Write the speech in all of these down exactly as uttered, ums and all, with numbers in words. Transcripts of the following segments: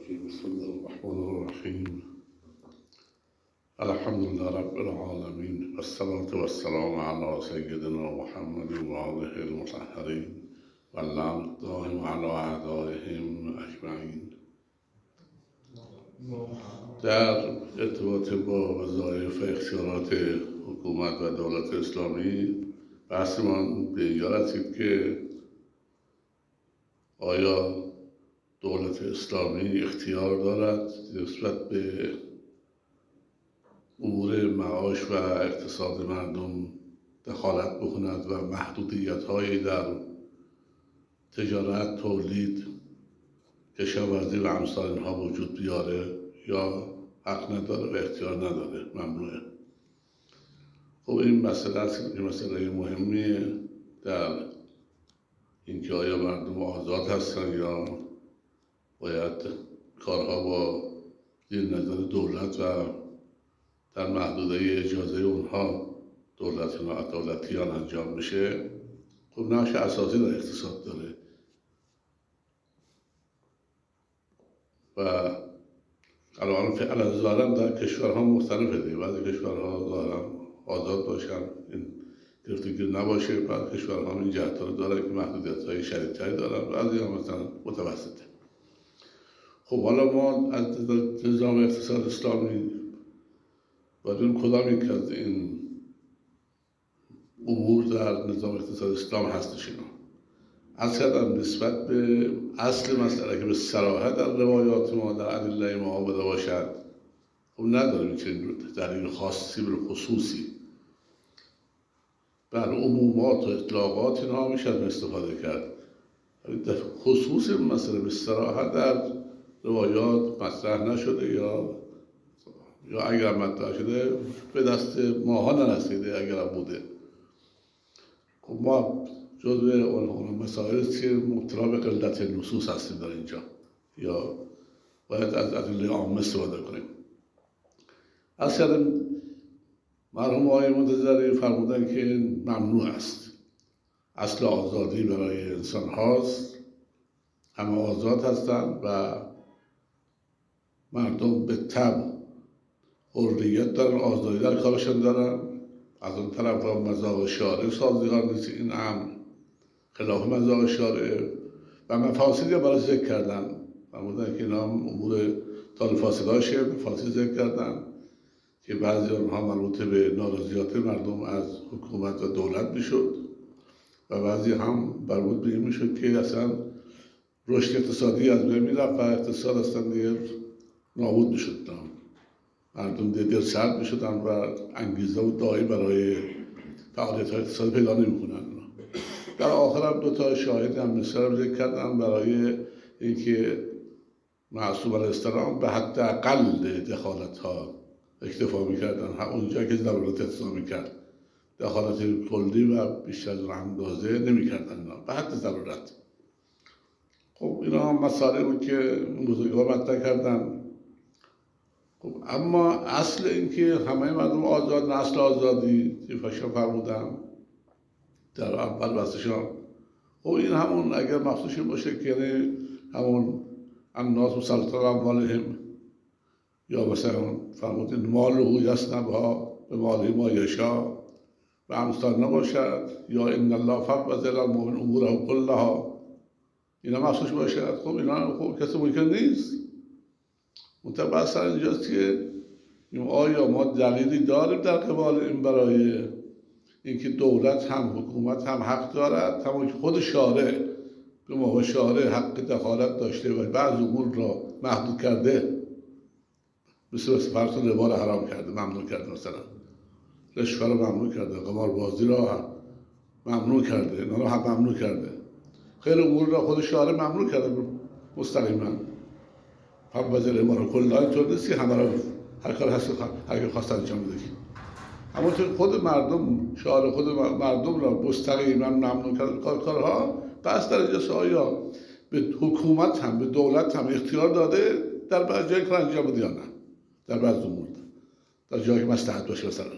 الرجيم بسم الله الرحمن الرحيم الحمد لله رب العالمين والصلاة والسلام على سيدنا محمد وآله المطهرين واللعنة الدائم على أعدائهم أجمعین. در ارتباط با وظایف و اختیارات حکومت و دولت اسلامی بحثمان به اینجا رسید که آیا دولت اسلامی اختیار دارد نسبت به امور معاش و اقتصاد مردم دخالت بکند و محدودیت‌هایی در تجارت، تولید، کشاورزی و امثال اینها وجود بیاره یا حق نداره و اختیار نداره، ممنوعه. خب این مسئله است که مسئله مهمیه در اینکه آیا مردم آزاد هستن یا باید کارها با زیر نظر دولت و در محدوده اجازه اونها دولت دولتیان انجام میشه. خب نقش اساسی در اقتصاد داره و الان فعلا ظاهرا در کشورها مختلفه دیگه. بعضی کشورها ظاهرا آزاد باشن، این گرفتگیر نباشه، بعضی کشورها این جهت رو دارن که محدودیت‌های شدیدتری دارن، بعضی هم مثلا متوسطه. خب حالا ما از نظام اقتصاد اسلامی باید کدام یک از این امور در نظام اقتصاد اسلام هستش اینا از کردم نسبت به اصل مسئله که به صراحت در روایات ما در ادله ما آمده باشد. خب نداریم چنین دلیل خاصی به خصوصی، بر عمومات و اطلاقات اینها میشه استفاده کرد. خصوصی مسئله به صراحت در روایات مطرح نشده یا یا اگر مطرح شده به دست ماها نرسیده اگر بوده. خب ما جزء اون مسائل است که مبتلا به قلت نصوص هستیم در اینجا یا باید از ادله عامه استفاده کنیم. اصلا مرحوم آقای منتظری فرمودن که ممنوع است، اصل آزادی برای انسان هاست، همه آزاد هستند و مردم به طبع حریت دارن، آزادی در کارشان دارن. از اون طرف ها مذاق شارع سازگار نیست این امر، خلاف مذاق شارع و مفاسدی برای ذکر کردن. فرمودن که اینا امور تال فاسداشه، مفاسد ذکر کردن که بعضی آنها مربوط به ناراضیات مردم از حکومت و دولت میشد و بعضی هم مربوط به این میشد که اصلا رشد اقتصادی از بین میرفت و اقتصاد اصلا دیگه نابود میشد، مردم دیگر سرد میشدن و انگیزه و دایی برای فعالیت های اقتصادی پیدا نمیکنن. در آخر هم دو تا شاهد هم مثال ذکر کردن برای اینکه معصوم علیه السلام به حداقل دخالت ها اکتفا میکردن، اونجا که ضرورت احساس میکرد دخالت کلی و بیشتر از اندازه نمیکردن به حد ضرورت. خب اینا مسائلی بود که بزرگوار مطرح کردن. خب اما اصل این که همه مردم آزاد، اصل آزادی که فشا فرمودن در اول بحثشان، خب این همون اگر مخصوص باشه که یعنی همون الناس مسلط علی اموالهم یا مثلا فرمودین ماله یصنبها به ماله ما یشاء و امثال نباشد یا ان الله فوض المؤمن اموره کلها، اینا مخصوص باشد. خب اینا خب کسی ممکن نیست. منتها بحث اینجاست که آیا ما دلیلی داریم در قبال این برای اینکه دولت هم حکومت هم حق دارد، همون که خود شارع به ما شارع حق دخالت داشته و بعض امور را محدود کرده، مثل فرض ربا را حرام کرده، ممنوع کرده، مثلا رشوه را ممنوع کرده، قماربازی را ممنوع کرده، اینا را هم ممنوع کرده. خیلی امور را خود شارع ممنوع کرده مستقیما. هم وزیر امار کلا اینطور نیست که همه را هر کار هست هر کار خواست انجام بده. همونطور خود مردم شعار خود مردم را مستقیما ممنوع کرد کارها. پس در اینجاست آیا به حکومت هم به دولت هم اختیار داده در بعض جای کار انجام بده یا نه؟ در بعض امور در جایی که مصلحت باشه مثلا.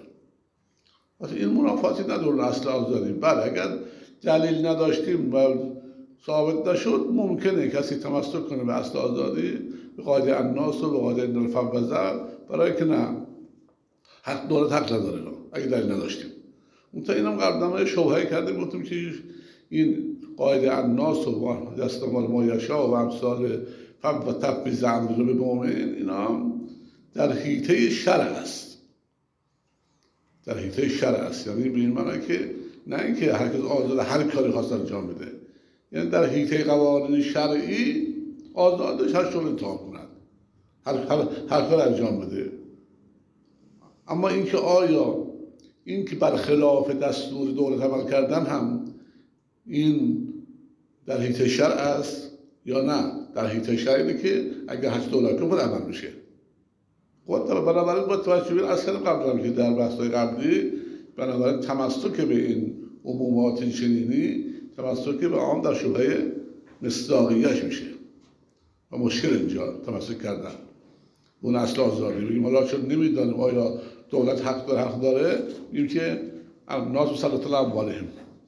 واسه این منافاتی نداره اصل آزادی. بله اگر دلیل نداشتیم و ثابت نشد ممکنه کسی تمسک کنه به اصل آزادی به قاعده الناس و به قاعده ان الفوض، برای که نه حق دولت حق نداره اگه دلیل نداشتیم. اون تا اینم قبلا شبهه کردیم، گفتیم که این قاعده الناس و دستمال مایشا و امثال و تبعیض امر به مؤمن اینا در حیطه شرع است، در حیطه شرع است. یعنی به این معنی که نه اینکه هر کس آزاد هر کاری خواست انجام بده، یعنی در حیطه قوانین شرعی آزادش هر شغل انتخاب کند، هر هر هر کار انجام بده. اما اینکه آیا این که برخلاف دستور دولت عمل کردن هم این در حیطه شرع است یا نه؟ در حیطه شرعی که اگر هست دولت کنه عمل میشه. خود بنابراین با توجه به اصل قبلا که در بحث‌های قبلی بنابراین تمسک به این عمومات چنینی تمسک به آن در شبهه مصداقیه‌اش میشه و مشکل اینجا تمسک کردن اون اصل آزادی. بگیم حالا چون نمیدانیم آیا دولت حق داره حق داره، میگیم که الناس مسلط علی اموالهم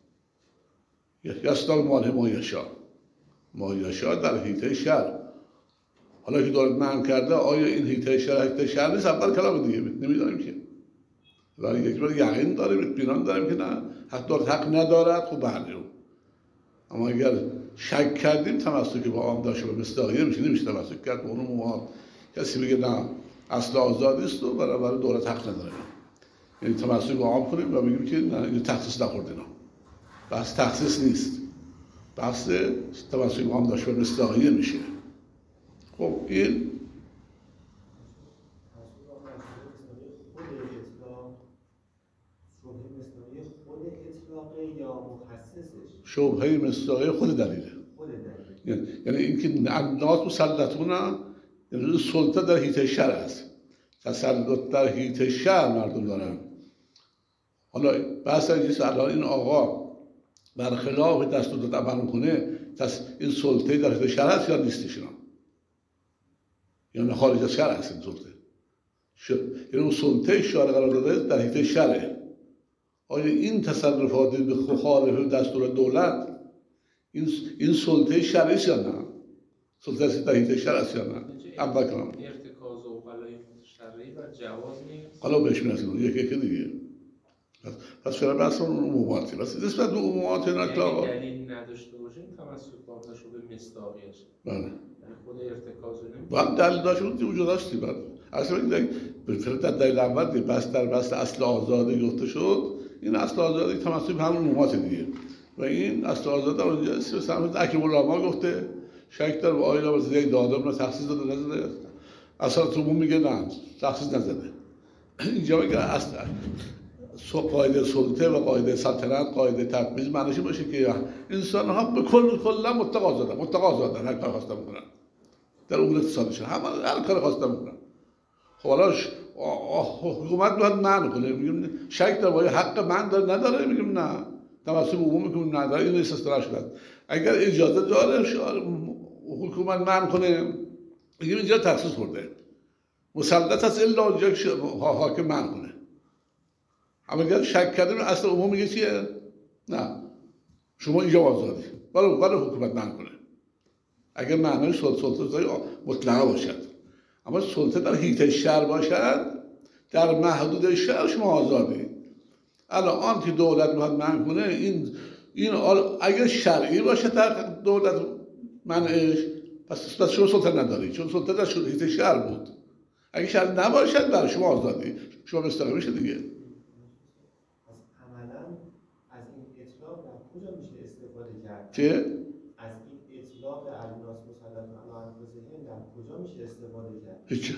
یسلب مالهم ما یشاء، ما یشاء در حیطه شرع. حالا که دولت منع کرده آیا این حیطه شرع حیطه شرع نیست؟ اول کلام دیگه نمیدانیم که، ولی یک بار یقین داریم اطمینان داریم که نه حق دولت حق ندارد. خب بله، اما اگر شک کردیم تمسک با عام داشته به مصداقیه میشه، نمیشه تمسک کرد به اون مواد. کسی بگه نه اصل آزادی است و برای دولت حق نداره، یعنی تمسک با عام کنیم و بگیم که نه این تخصیص نخورد. اینا بحث تخصیص نیست، بحث تمسک با عام داشته به مصداقیه میشه. خب این شبهه مصداقیه خود دلیله، یعنی یعنی اینکه الناس مسلطون، یعنی سلطه در حیطه شرع است، تسلط در حیطه شرع مردم دارن. حالا بحث اینجاست الان این آقا برخلاف دستور داد عمل کنه، این سلطه در حیطه شرع است یا نیستش؟ اینا یعنی خارج از شرع است این سلطه، یعنی اون سلطه شرع قرار داده در حیطه شرعه. آیا این تصرفات به مخالف دستور دولت این این سلطه شرعی است یا نه؟ سلطه در حیطه شرع است یا نه؟ اول کلام ارتکاز و غلای شرعی و جواز نیست. حالا بهش میرسیم یک یک دیگه. پس پس چرا بحث اون عموماتی؟ پس نسبت به عمومات اینا که آقا دلیل نداشته باشیم تمسک با داشته به مصداقیش. بله. یعنی خود ارتکاز نمیشه. بعد دلیل داشت اون وجود داشتی بعد. اصلا این به فرض دلیل اول بس در بس اصل آزادی گفته شد، این اصل آزادی تمسک به همون عمومات دیگه. و این اصل آزادی اونجا است به سمت اکرم العلماء گفته شک داره و آیا واسه دادم نه تخصیص داده نزده. اصلا تو میگه نه تخصیص نزده. اینجا میگه اصلا قاعده سلطه و قاعده سلطنت قاعده تبعیض معنیش باشه که انسان ها به کل کلا مطلق آزادن، مطلق آزادن، هر کار خواستن میکنن در امور اقتصادیشون، همه هر کار خواستن میکنن. خب حالا حکومت باید منع کنه، میگیم شک داره آیا حق من داره نداره؟ میگیم نه تمسک عمومی میگیم نداره، این استثنا شده. اگر اجازه داره حکومت منع کنه میگیم اینجا تخصیص خورده، مسلط هست الا اونجا حاکم منع کنه. اما اگر شک کردیم اصل عموم میگه چیه؟ نه شما اینجا آزادی، ولی ولی حکومت منع کنه. اگر معنای سلطه مطلقه باشد، اما سلطه در حیطه شرع باشد، در محدود شرع شما آزادی. الان آن که دولت باید منع کنه این این اگر شرعی باشه در دولت منعش، پس پس شما سلطه نداری، چون سلطه در حیطه شرع بود. اگر شرع نباشد برای شما آزادی، شما مستقیم میشه دیگه. چه؟ از این اطلاق الناس مسلط علی انفسهم در کجا میشه استفاده کرد؟ هیچ.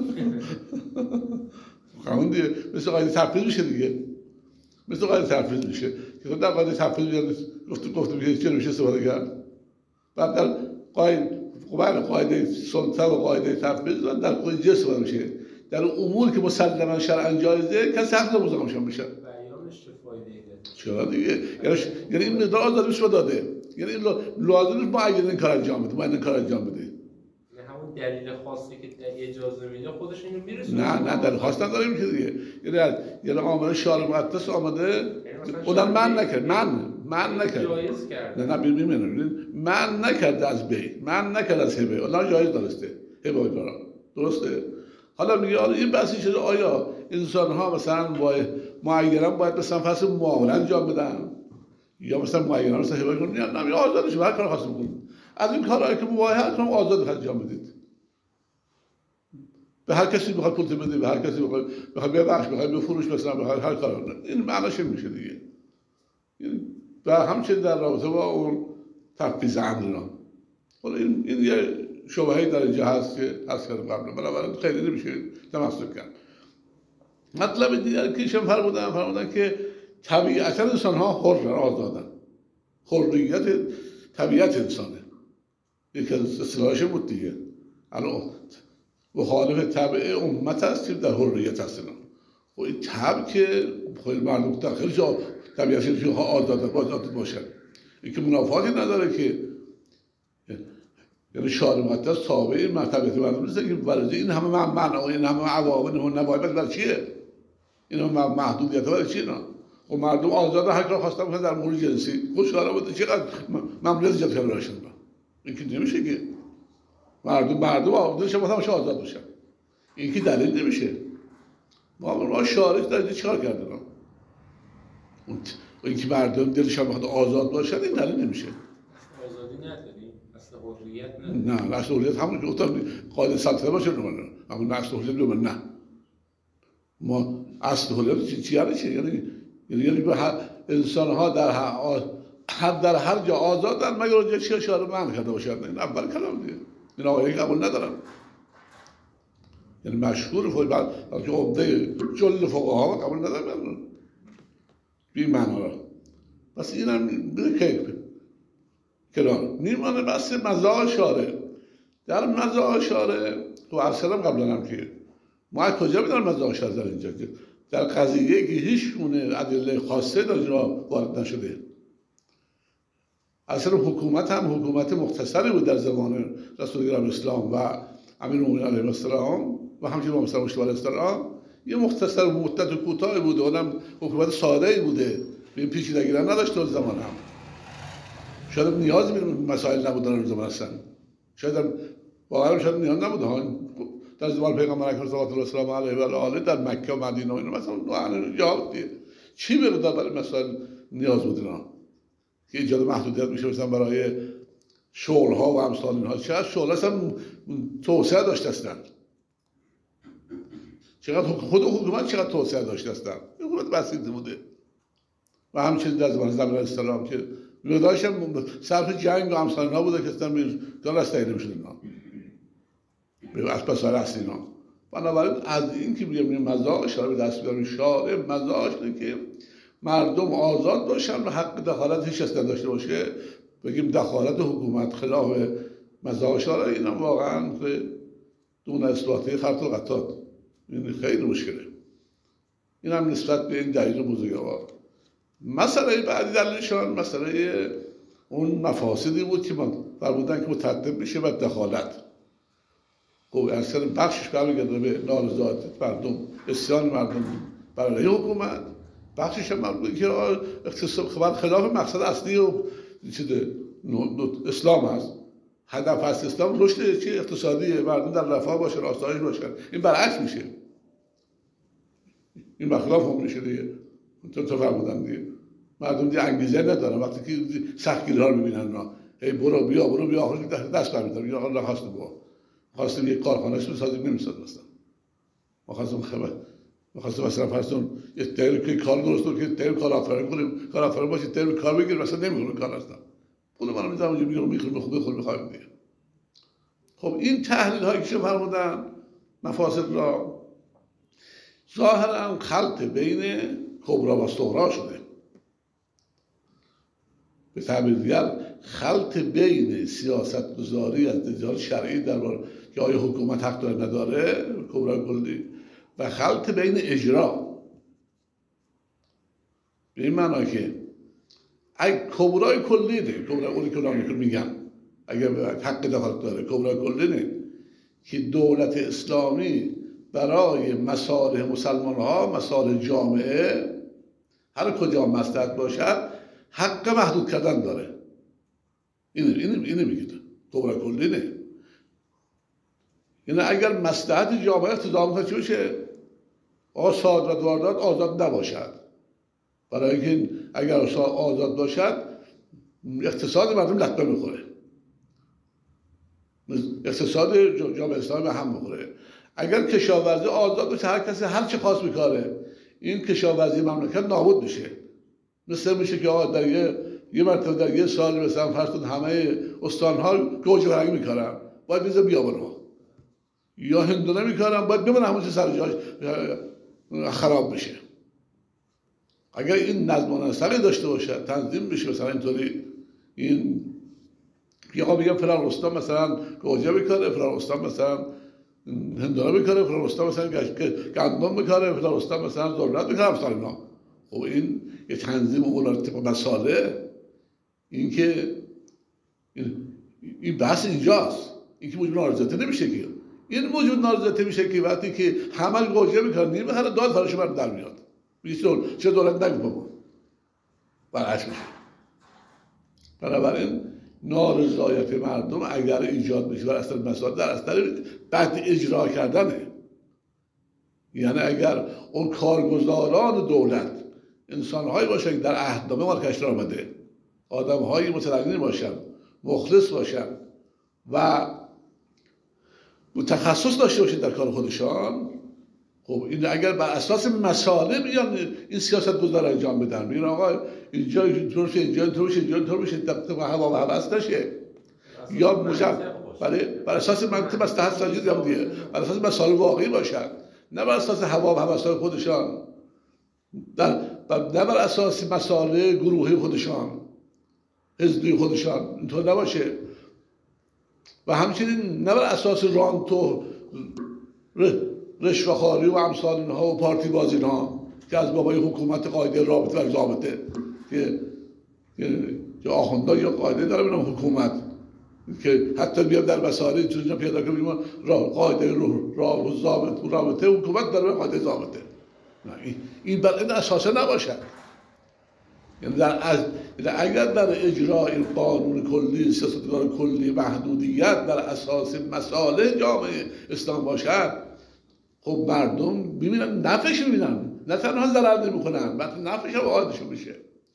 قانون دیگه مثل قاعده تفویض میشه دیگه. مثل قاعده تفویض میشه. که خود در قاعده تفویض میاد گفت گفت میشه چه میشه استفاده کرد. بعد در قاعده قاعده قاعده سلطه و قاعده تفویض در قاعده جنس استفاده میشه. در امور که مسلما شرعاً جایزه کسی حق نداره مزاحمشون بشه. بیانش چه فایده‌ای داره؟ چرا دیگه؟ یعنی یعنی این مقدار آزادی بهش داده. یعنی لازم نیست معین این کار انجام بده، معین این کار انجام بده. یعنی همون دلیل خاصی که اجازه میده خودش اینو میرسونه. نه نه دلیل خاص نداره میشه دیگه. یعنی یعنی عامل شارع مقدس آمده اونم من نکرد، من من نکرد جایز کرده. نه نه ببینید من نکرده از بی من نکرده از هبه الله جایز دارسته هبه دارم درسته. حالا میگه حالا این بحثی شده آیا انسان ها مثلا باید معینا باید مثلا فصل معامله انجام بدن یا مثلا معینا مثلا هبه کنن یا نه آزادش هر کار خاص بکنید از این کارهایی که مباح کنم آزاد انجام بدید. به هر کسی بخواد پول بده به هر کسی بخواد بخواد ببخش بخواد بفروش مثلا بخواد هر کار این معناش میشه دیگه. و همچنین در رابطه با اون تفویض امرنا حالا این این یه شبهه‌ای در اینجا هست که از کردم قبلا بنابراین خیلی نمیشه تمسک کرد. مطلب دیگر که ایشون فرمودن فرمودن که طبیعتا انسان ها حرن آزادن حریت طبیعت انسانه یکی از اصطلاحش بود دیگه الان مخالف طبع امت هستیم در حریت هستیم و این طبع که خیلی مردم در خیلی جا طبیعت ها آزاده آزاد باشن این که منافاتی نداره که یعنی شارع مقدس تابع این مرتبط مردم نیست که برای این همه منع و این همه عواقب و نواقص برای چیه این همه محدودیت برای چیه نه و مردم آزاد هر کار خواستن میکنن در مورد جنسی خوشحال بوده چقدر مملکت ایجاد کرده براشون این که نمیشه که مردم مردم آزادش مثلا آزاد باشن این که دلیل نمیشه ما ما شارع در اینجا چیکار کردن اون اینکه مردم دلشون بخواد آزاد باشن این دلیل نمیشه آزادی نداری اصل حریت نداری نه اصل حریت همون که گفتم قاعده سلطنت باشه نه همون اصل حریت نه ما اصل حریت چی چی یعنی چی یعنی یعنی به هر انسان ها در هر در هر جا آزادن مگر اونجا چی شارع منع کرده باشن این اول کلام دیگه این آقایی قبول ندارم یعنی مشهور فوق بعد که عمده جل فقها قبول ندارم بی معنا را بس اینم بده کیف کنار میمانه بس مزاع شارع در مزاع شارع تو ارسلم قبلا هم که ما از کجا میدونم مزاع شارع در اینجا که در قضیه که هیچ گونه ادله خاصه در اینجا وارد نشده اصلا حکومت هم حکومت مختصری بود در زمان رسول گرم اسلام و امیرالمومنین علیه السلام و همچنین امام صادق علیه السلام یه مختصر مدت کوتاه بوده اونم حکومت ساده‌ای بوده به این پیچیدگی نداشت در زمان هم شاید نیازی به مسائل نبود در زمان اصلا شاید واقعا شاید نیاز نبود ها در زمان پیغمبر اکرم صلی الله علیه و سلم علیه و آله در مکه و مدینه و اینا مثلا واقعا جواب دیگه چی به برای مسائل نیاز بود اینا که ایجاد محدودیت میشه مثلا برای شغل ها و امثال اینها چقدر شغل اصلا توسعه داشته هستن چقدر خود حکومت چقدر توسعه داشته هستن حکومت بسیطی بوده و همچنین در زمان زمان اسلام که میداشت هم صرف جنگ و امثال اینها بوده که اصلا دان رستایی نمیشد اینا به اساس اصلی اینا بنابراین از این که بگیم مزاع شارع به دست بیاریم شارع مزاعش اینه که مردم آزاد باشن و حق دخالت هیچ کس نداشته باشه بگیم دخالت حکومت خلاف مزاع شارع اینا واقعا دون اصلاحات خرط القطات این خیلی مشکله این هم نسبت به این دلیل بزرگوار. مسئله بعدی دلیلشان مسئله اون مفاسدی بود که فرمودن که مترتب میشه بر دخالت خب اصلا بخشش برمیگرده به نارضایتی مردم اسیان مردم برای حکومت بخشش هم مربوط که اقتصاد خلاف مقصد اصلی و اسلام هست هدف هست اسلام رشد چی اقتصادی مردم در رفاه باشن آسایش باشن این برعکس میشه این بخلاف هم میشه دیگه تو تو فرمودن دیگه مردم دیگه انگیزه ندارن وقتی که سختگیری ها رو میبینن اونا هی برو بیا برو بیا آخرش دست برمیدارن یا آقا نخواستم با خواستم یک کارخانه‌اش بسازیم نمیساد مثلا ما خواستم خبر ما خواستم مثلا فرضون یه تر که کار درست کنیم که تر کار آفرین کنیم کار آفرین باشه تر کار بگیر مثلا نمیکنه کار اصلا پول منو میذارم اونجا میگم میخوام بخوام بخوام بخوام دیگه. خب این تحلیل هایی که فرمودن مفاسد را ظاهرا خلط بین کبرا و صغرا شده به تعبیر دیگر خلط بین سیاست گذاری از نظام شرعی درباره که آیا حکومت حق داره نداره کبرا کلی و خلط بین اجرا به این معنی که اگه کبرای کلی نه کبرای اولی که میگن اگر حق دخالت داره کبرای کلی نه که دولت اسلامی برای مصالح مسلمان ها مصالح جامعه هر کجا مصلحت باشد حق محدود کردن داره. اینه اینه اینه میگه کبرا کلی نه. یعنی اگر مصلحت جامعه اقتضا میکنه چی بشه؟ آقا صادرات و واردات آزاد نباشد. برای اینکه اگر آزاد باشد اقتصاد مردم لطمه میخوره، اقتصاد جامعه اسلامی به هم میخوره. اگر کشاورزی آزاد باشه هر کسی هر چه خواست میکاره، این کشاورزی مملکت نابود میشه. مثل میشه که آقا در یه یه مرتبه در یه سال مثلا فرض کن همه استان‌ها گوجه فرنگی میکارن، باید بذار بیابان‌ها یا هندونه میکارن، باید بمونه همون چه سر جاش خراب بشه. اگر این نظم و نسقی داشته باشه، تنظیم بشه، مثلا اینطوری این یا آقا بگم فلان استان مثلا گوجه میکاره، فلان استان مثلا هندونه میکاره، فلان استان مثلا گندم میکاره، فلان استان مثلا ذرت میکاره، مثلا اینا. خب این یه تنظیم امور طبق مساله. این که این بحث اینجاست. این که موجود نارضایتی نمیشه که این موجود نارضایتی میشه که وقتی که همه گوجه میکنن نیم هر داد فراشو بر در میاد. میگه چه دولت نگو بابا. برعکس میشه. بنابراین نارضایتی مردم اگر ایجاد بشه بر اثر مسائل در اثر بد اجرا کردنه. یعنی اگر اون کارگزاران دولت انسان‌هایی باشن که در عهدنامه مارکش را آمده، آدم‌های متدین باشن، مخلص باشن و تخصص داشته باشن در کار خودشان، خب این اگر بر اساس مسائل بیان این سیاست گذار انجام بدن، میگن آقا اینجا اینطور شه، اینجا اینطور شه، اینجا اینطور بشه، طبق هوا و هوس نشه، یا مجب برای بر اساس منطق مصلحت سنجی هم دیگه، بر اساس مسائل واقعی باشن، نه بر اساس هوا و هوس‌های خودشان، در نه بر اساس مسائل گروهی خودشان، حزبی خودشان، اینطور نباشه. و همچنین نه بر اساس رانت و رشوه‌خواری و امثال اینها و پارتی بازی اینها که از بابای حکومت قاعده رابطه و ضابطه که که آخوندا یا قاعده داره بنام حکومت که حتی بیاد در مسائل چیزا پیدا کنیم قاعده راه و ضابط و رابطه حکومت داره قاعده ضابطه. این بر این اساسا نباشه. یعنی در از اگر در اجرای این قانون کلی، سیاستگزار کلی، محدودیت در اساس مسائل جامعه اسلام باشد، خب مردم ببینن نفعش میبینن، نه تنها ضرر نمیکنن بلکه نفعش هم عادشون میشه.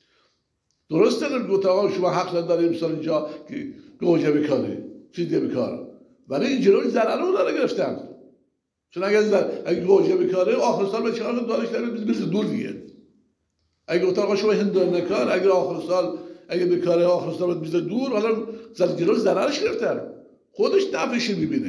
درسته که گفت آقا شما حق ندارید مثلا اینجا که گوجه بکاری چیزی بکار، ولی این جلوی ضرر رو داره گرفتن. چون اگر اگه گوجه بکاره آخر سال به چهار دارش داره میز دور دیگه. اگه گفت آقا شما هندونه کار، اگر آخر سال اگه بکاره آخر سال میز دور، حالا جلوی ضررش گرفتن، خودش نفعش میبینه.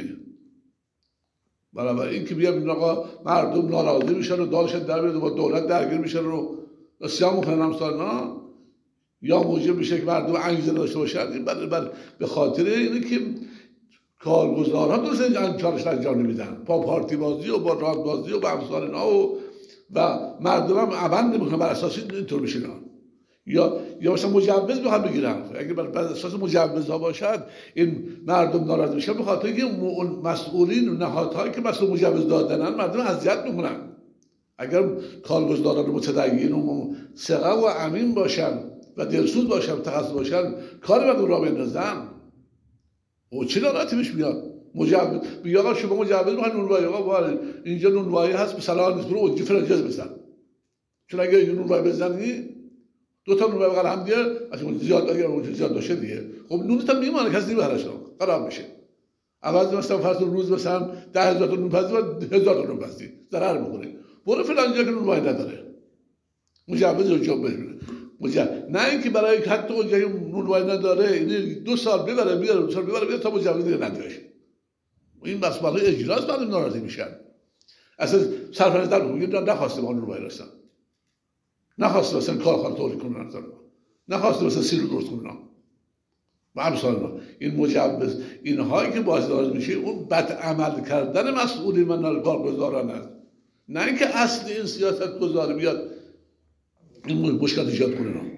برای این که بیام آقا مردم ناراضی میشن و دالشن در میاد و با دولت درگیر میشن رو اسیان میکنن امثال نه، یا موجب میشه که مردم انگیزه داشته باشن. این بر بر به خاطر اینه که کارگزارها درست این کارش انجام نمیدن، با پارتی بازی و با راد بازی و با امثال اینا و و مردم هم عبند نمیکنن بر اساس اینطور میشن. یا یا مثلا مجوز بخوام بگیرن، اگه بر اساس مجوزها باشد این مردم ناراضی میشن به خاطر اینکه مسئولین و نهادهایی که مسئول مجوز دادنن مردم اذیت میکنن. اگر کارگزاران متدین و ثقه و امین باشن و دلسوز باشن، تخصص باشن، کار مردم را بندازن، او چه ناراحتی بهش میاد؟ مجوز بگه آقا شما مجوز میخواین نونوایی، آقا اینجا نونوایی هست به صلاح نیست، برو اونجا فرنجز بزن. چون اگه این نونوایی بزنی دو تا نون بغل هم دیگه اصلا زیاد اگر اون زیاد باشه دیگه خب نونت هم میمونه، کسی نمیبرش خراب میشه. عوض مثلا فرض روز مثلا ده هزار تا نون پزی و هزار تا نون پزی ضرر میکنه. برو فلان جا که نون وای نداره مجوز رو جواب بده. مجوز نه اینکه برای حتی اون جایی نون وای نداره این دو سال ببره بیاره دو سال ببره بیاره تا مجوز دیگه نداره. این بس برای اجراست بعد ناراضی میشن. اصلا سرپرست در میگه نخواسته با نون وای رسن، نخواسته مثلا کارخانه تولید کنن، نخواسته مثلا سیر درست کنن و امثال این مجوز اینهایی که باعث ناراضی میشه اون بد عمل کردن مسئولین و کارگزاران است، نه اینکه اصل این سیاست گذار بیاد این مشکل ایجاد کنه. نمیشه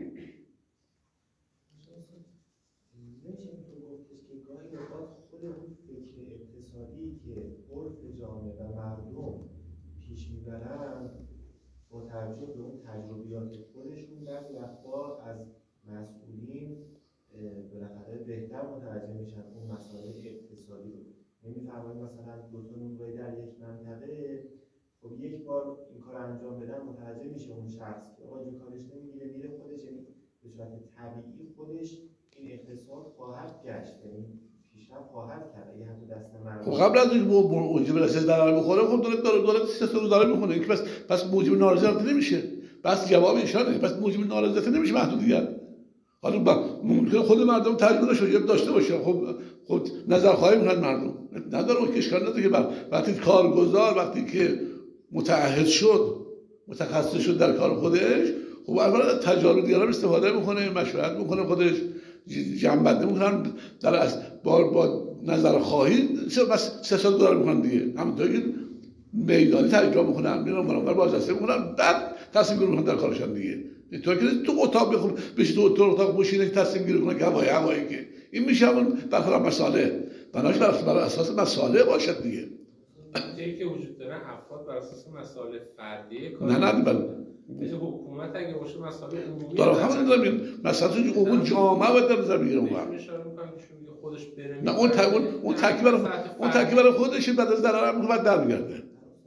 اینطور گفتش که گاهی اوقات خود اون فکر اقتصادی که عرف جامعه و مردم پیش میبرن با توجه به اون تجربیات خودشون بعضی وقتا از مسئولین بالاخره بهتر متوجه میشن اون مسائل اقتصادی رو. نمیفرمایید مثلا دو تا نونوایی در یک منطقه، خب یک بار این کار انجام بدن متوجه میشه اون شخص که آقا جو کارش نمیگیره، میره خودش، یعنی به صورت طبیعی خودش این اقتصاد خواهد گشت، یعنی پیشرفت خواهد کرد اگه حتی دست مردم. خب قبل از اینکه موجب رسید ضرر بخوره، خب دولت داره دولت سه تا روز داره میخونه که پس پس موجب نارضایتی نمیشه. بس جواب ایشانه، پس موجب نارضایتی نمیشه محدودیت. حالا ممکنه خود مردم تجربه شده داشته باشه، خب خب نظر خواهی میکنن مردم، نداره اون اشکال نداره که وقتی کارگزار وقتی که متعهد شد متخصص شد در کار خودش، خب اولا تجارب دیگران استفاده میکنه، مشورت میکنه، خودش جنبنده میکنن در از با با نظر خواهی سه سال داره میکنن دیگه، همونطوری میدانی تجربه میکنن، میرن منور بازرسی میکنن، بعد تصمیم گیری میکنن در کارشون دیگه. تو که تو اتاق بخوام بشی تو اتاق اتاق بشینه تصمیم گیری کنه که هوای هوایی که این میشه همون برخلاف مسائل، بناش بر اساس مسائل باشد دیگه. چیزی که وجود داره افراد بر اساس مسائل فردی کار نه نه بله مثل حکومت اگه باشه مسائل عمومی داره همون داره میگن مسائل عمومی جامعه و در زمین اون وقت خودش بره نه اون اون اون ترکیب اون ترکیب برای خودش بعد از ضرر هم بعد در میگرده.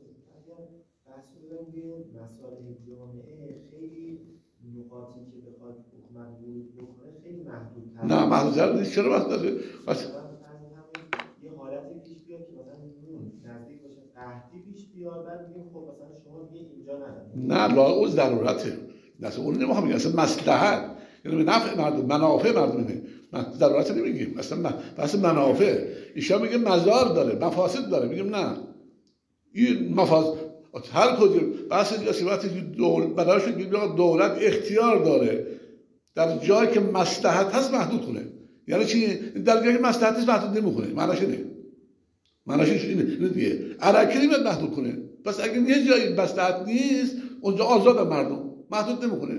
مسائل جامعه خیلی نقاطی که بخواد حکومت ورود بکنه خیلی محدودتر. نه محدودتر نیست. چرا محدودتره؟ مثلا یه حالتی پیش بیاد که مثلا نون نزدیک باشه قحطی پیش بیاد، بعد میگیم خب مثلا شما دیگه اینجا ندارید. نه لا اون ضرورته. مثلا اون نمیخوام بگم اصلا مصلحت، یعنی به نفع مردم، منافع مردم نه. من ضرورت نمیگیم، اصلا بحث منافع. ایشان میگه مضار داره، مفاسد داره، میگیم نه. این مفاسد هر کجا بحث دیگه وقتی دولت بداش میگه دولت اختیار داره در جایی که مصلحت هست محدود کنه. یعنی چی؟ در جایی که مصلحت هست محدود نمیکنه. معناش اینه. معناش اینه دیگه. عرکی نمیاد محدود کنه. پس اگه یه جایی مصلحت نیست اونجا آزاد مردم محدود نمیکنه.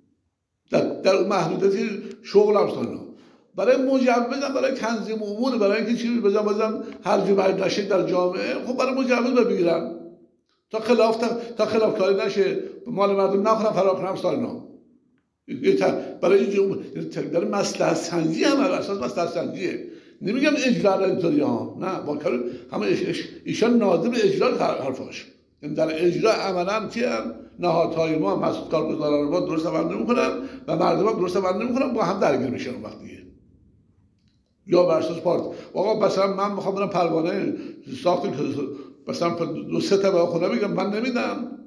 در در محدودیت شغل امثال برای مجوز، برای تنظیم امور، برای اینکه چی بزن بزن هر جور نشه در جامعه، خب برای مجوز بگیرن تا خلاف تا, تا خلاف کاری نشه، مال مردم نخورن فرار کنن امثال اینا. برای اینکه در مصلحت سنجی هم بر اساس مصلحت سنجیه. نمیگم اجرا اینطوری ها، نه با کار همه ایشان ناظر به اجرا حرفاش، یعنی در اجرا عملا چی هم نهادهای ما مسئول کارگزاران ما درست عمل نمیکنن و مردم هم درست عمل نمیکنن، با هم درگیر میشن اون وقت دیگه. یا بر اساس پارت آقا مثلا من میخوام برم پروانه ساخت مثلا دو سه تا خونه بگم من نمیدم،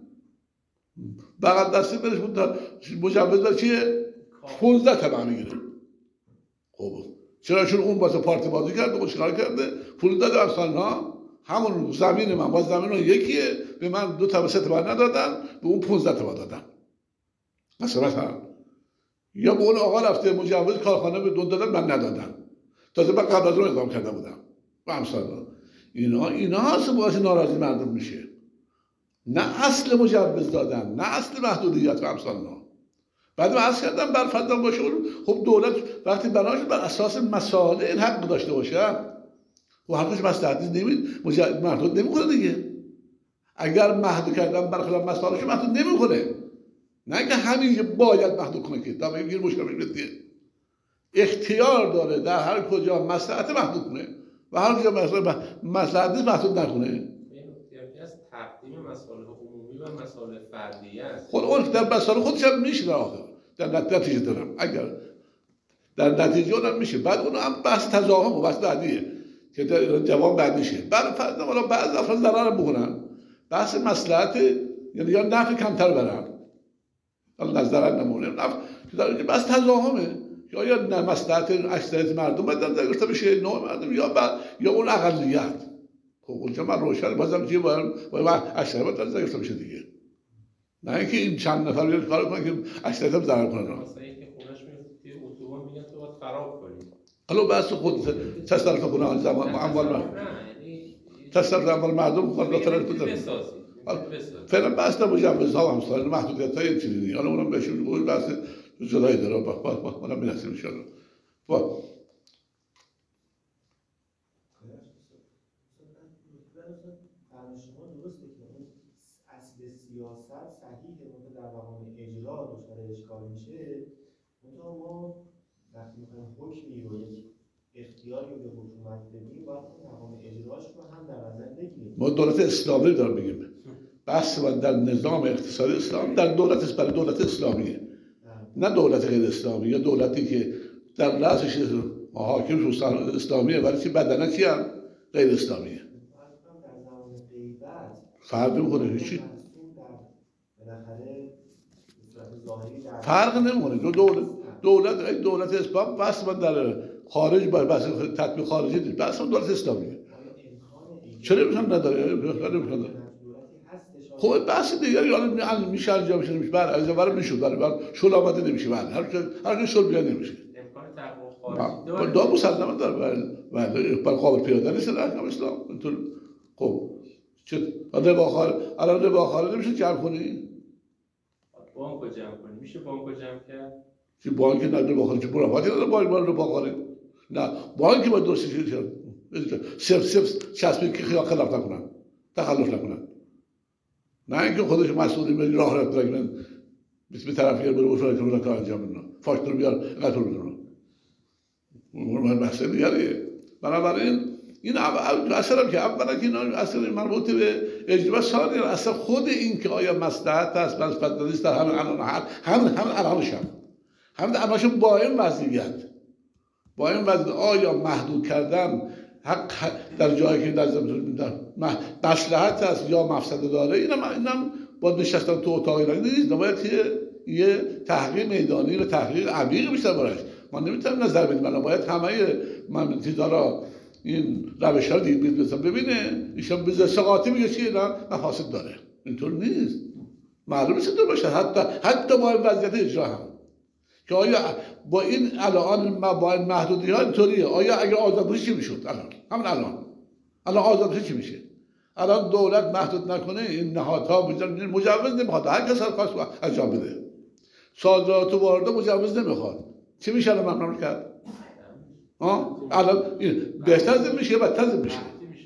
بغل دستی برش بود مجوز داره چیه پانزده تا میگیره. خب چرا؟ چون اون واسه پارتی بازی کرده و چیکار کرده پول داده اصلا ها همون زمین من با زمین یکیه، به من دو تا سه تا ندادن، به اون پانزده تا دادن مثلا مثلا یا به اون آقا رفته مجوز کارخانه به دو دادن من ندادن، تازه من قبل از اون اقدام کرده بودم و امثال اینا اینا هست باعث ناراضی مردم میشه، نه اصل مجوز دادن، نه اصل محدودیت و امثال اینا. بعد من عرض کردم بر فرض باشه خب دولت وقتی بناش بر اساس مسائل این حق داشته باشه و حقش مصلحت نمید محدود نمیکنه دیگه. اگر محدود کردن برخلاف مسائلش محدود نمیکنه، نه که همین باید محدود کنه که تا بگیر مشکل میشه. اختیار داره در هر کجا مصلحت محدود کنه و هر کجا مصلحت محدود نکنه. این از تقدیم مسائل عمومی و مسائل فردی است. خود اون در مسائل خودش هم میشه در آخر در نتیجه دارم اگر در نتیجه اونم میشه. بعد اون هم بحث تضاهم و بحث بعدیه که جواب بعدیشه. بعد فرض حالا بعضی افراد ضرر بکنن، بحث مصلحت یعنی یا نفع کمتر برن، حالا نظر نمونه نفع که بحث تضاهمه یا یا نه مصلحت اکثریت مردم باید در گرفته بشه، نوع مردم یا بعد یا اون اقلیت. خب اونجا من روشن بازم چیه باید باید اکثریت در گرفته بشه دیگه، نه اینکه این چند نفر بیاد کار کنن که اکثریت هم ضرر کنن. مثلا اینکه خونش میفته اتوبان میگن تو باید خراب کنی. حالا بحث خود تصرف کنه آن زمان اموال مردم، تصرف اموال مردم خود را فرض کنه فعلا بحث مجوزها و امثال محدودیت‌های چیزی، حالا اونم بهشون بود بحث جدایی داره با با با اونم می‌رسیم ان شاء الله. با شما درسته که اون اصل سیاست صحیحه، اون در مقام اجرا دچار اشکال میشه، منتها ما وقتی میخوایم حکمی رو یک اختیاری رو به حکومت بدیم باید اون مقام اجراش رو هم در نظر بگیریم. ما دولت اسلامی دارم میگیم، بحث من در نظام اقتصادی اسلام در دولت برای دولت اسلامیه، نه دولت غیر اسلامی یا دولتی که در رأسش حاکم اسلامیه ولی که بدنه چی هم غیر اسلامیه. در زمان غیبت فرق نمیکنه هیچی، بالاخره فرق نمیکنه. دو دولت دولت دولت اسلام بس من در خارج بر بس تطبیق خارجی نیست، بس من دولت اسلامیه. چرا امکان نداره؟ امکان نداره. خب بحث دیگری حالا میشه انجام میشه نمیشه، بله از اول میشد، بله بله شل آمده نمیشه، بله هر هر شل بیا نمیشه. امکان تحقق خارجی داره. دا مسلما داره، بله بله بر قابل پیاده نیست در احکام اسلام. اینطور خب چه ربا خارج الان ربا خارج نمیشه جمع کنی؟ بانکو جمع کنی میشه بانکو جمع کرد؟ چه بانک نداره با خارج پول وقتی نداره بانک بار ربا خارج نه بانک با درست چیز صفر صفر چسبید که خیال خلاف نکنن تخلف نکنن، نه اینکه خودش مسئولی به راه رفت بگن به طرف یه برو وصول کنه کار انجام بدن فاکتور بیار قطع بدن من بحث دیگریه. بنابراین این اصلا که اولا که اینا اصلا مربوط به اجتماع ثانی اصلا خود این که آیا مصلحت است منفعت نیست در همین الان هم هم الانش هم هم الانش با این وضعیت با این وضعیت آیا محدود کردن حق در جایی که در مصلحت است یا مفسده داره، اینم اینم با نشستن تو اتاق اینا نیست، نباید یه تحقیق میدانی و تحقیق عمیق بیشتر براش. ما نمیتونیم نظر بدیم، الان باید همه من چیزا را این روش ها دید بزن ببینه ایشان بزن سقاطی میگه چیه اینا مفاسد داره، اینطور نیست، معلومه چطور باشه. حتی حتی با این وضعیت اجرا هم که آیا با این الان با این محدودی ها اینطوریه، آیا اگر آزاد بشه چی میشد؟ الان همین الان الان آزاد بشه چی میشه؟ الان دولت محدود نکنه این نهادها مجوز نمیخواد، هر کس هر کاری انجام بده، صادرات و واردات مجوز نمیخواد، چی میشه الان ممنوع کرد؟ ها الان بهتر از میشه بدتر از میشه،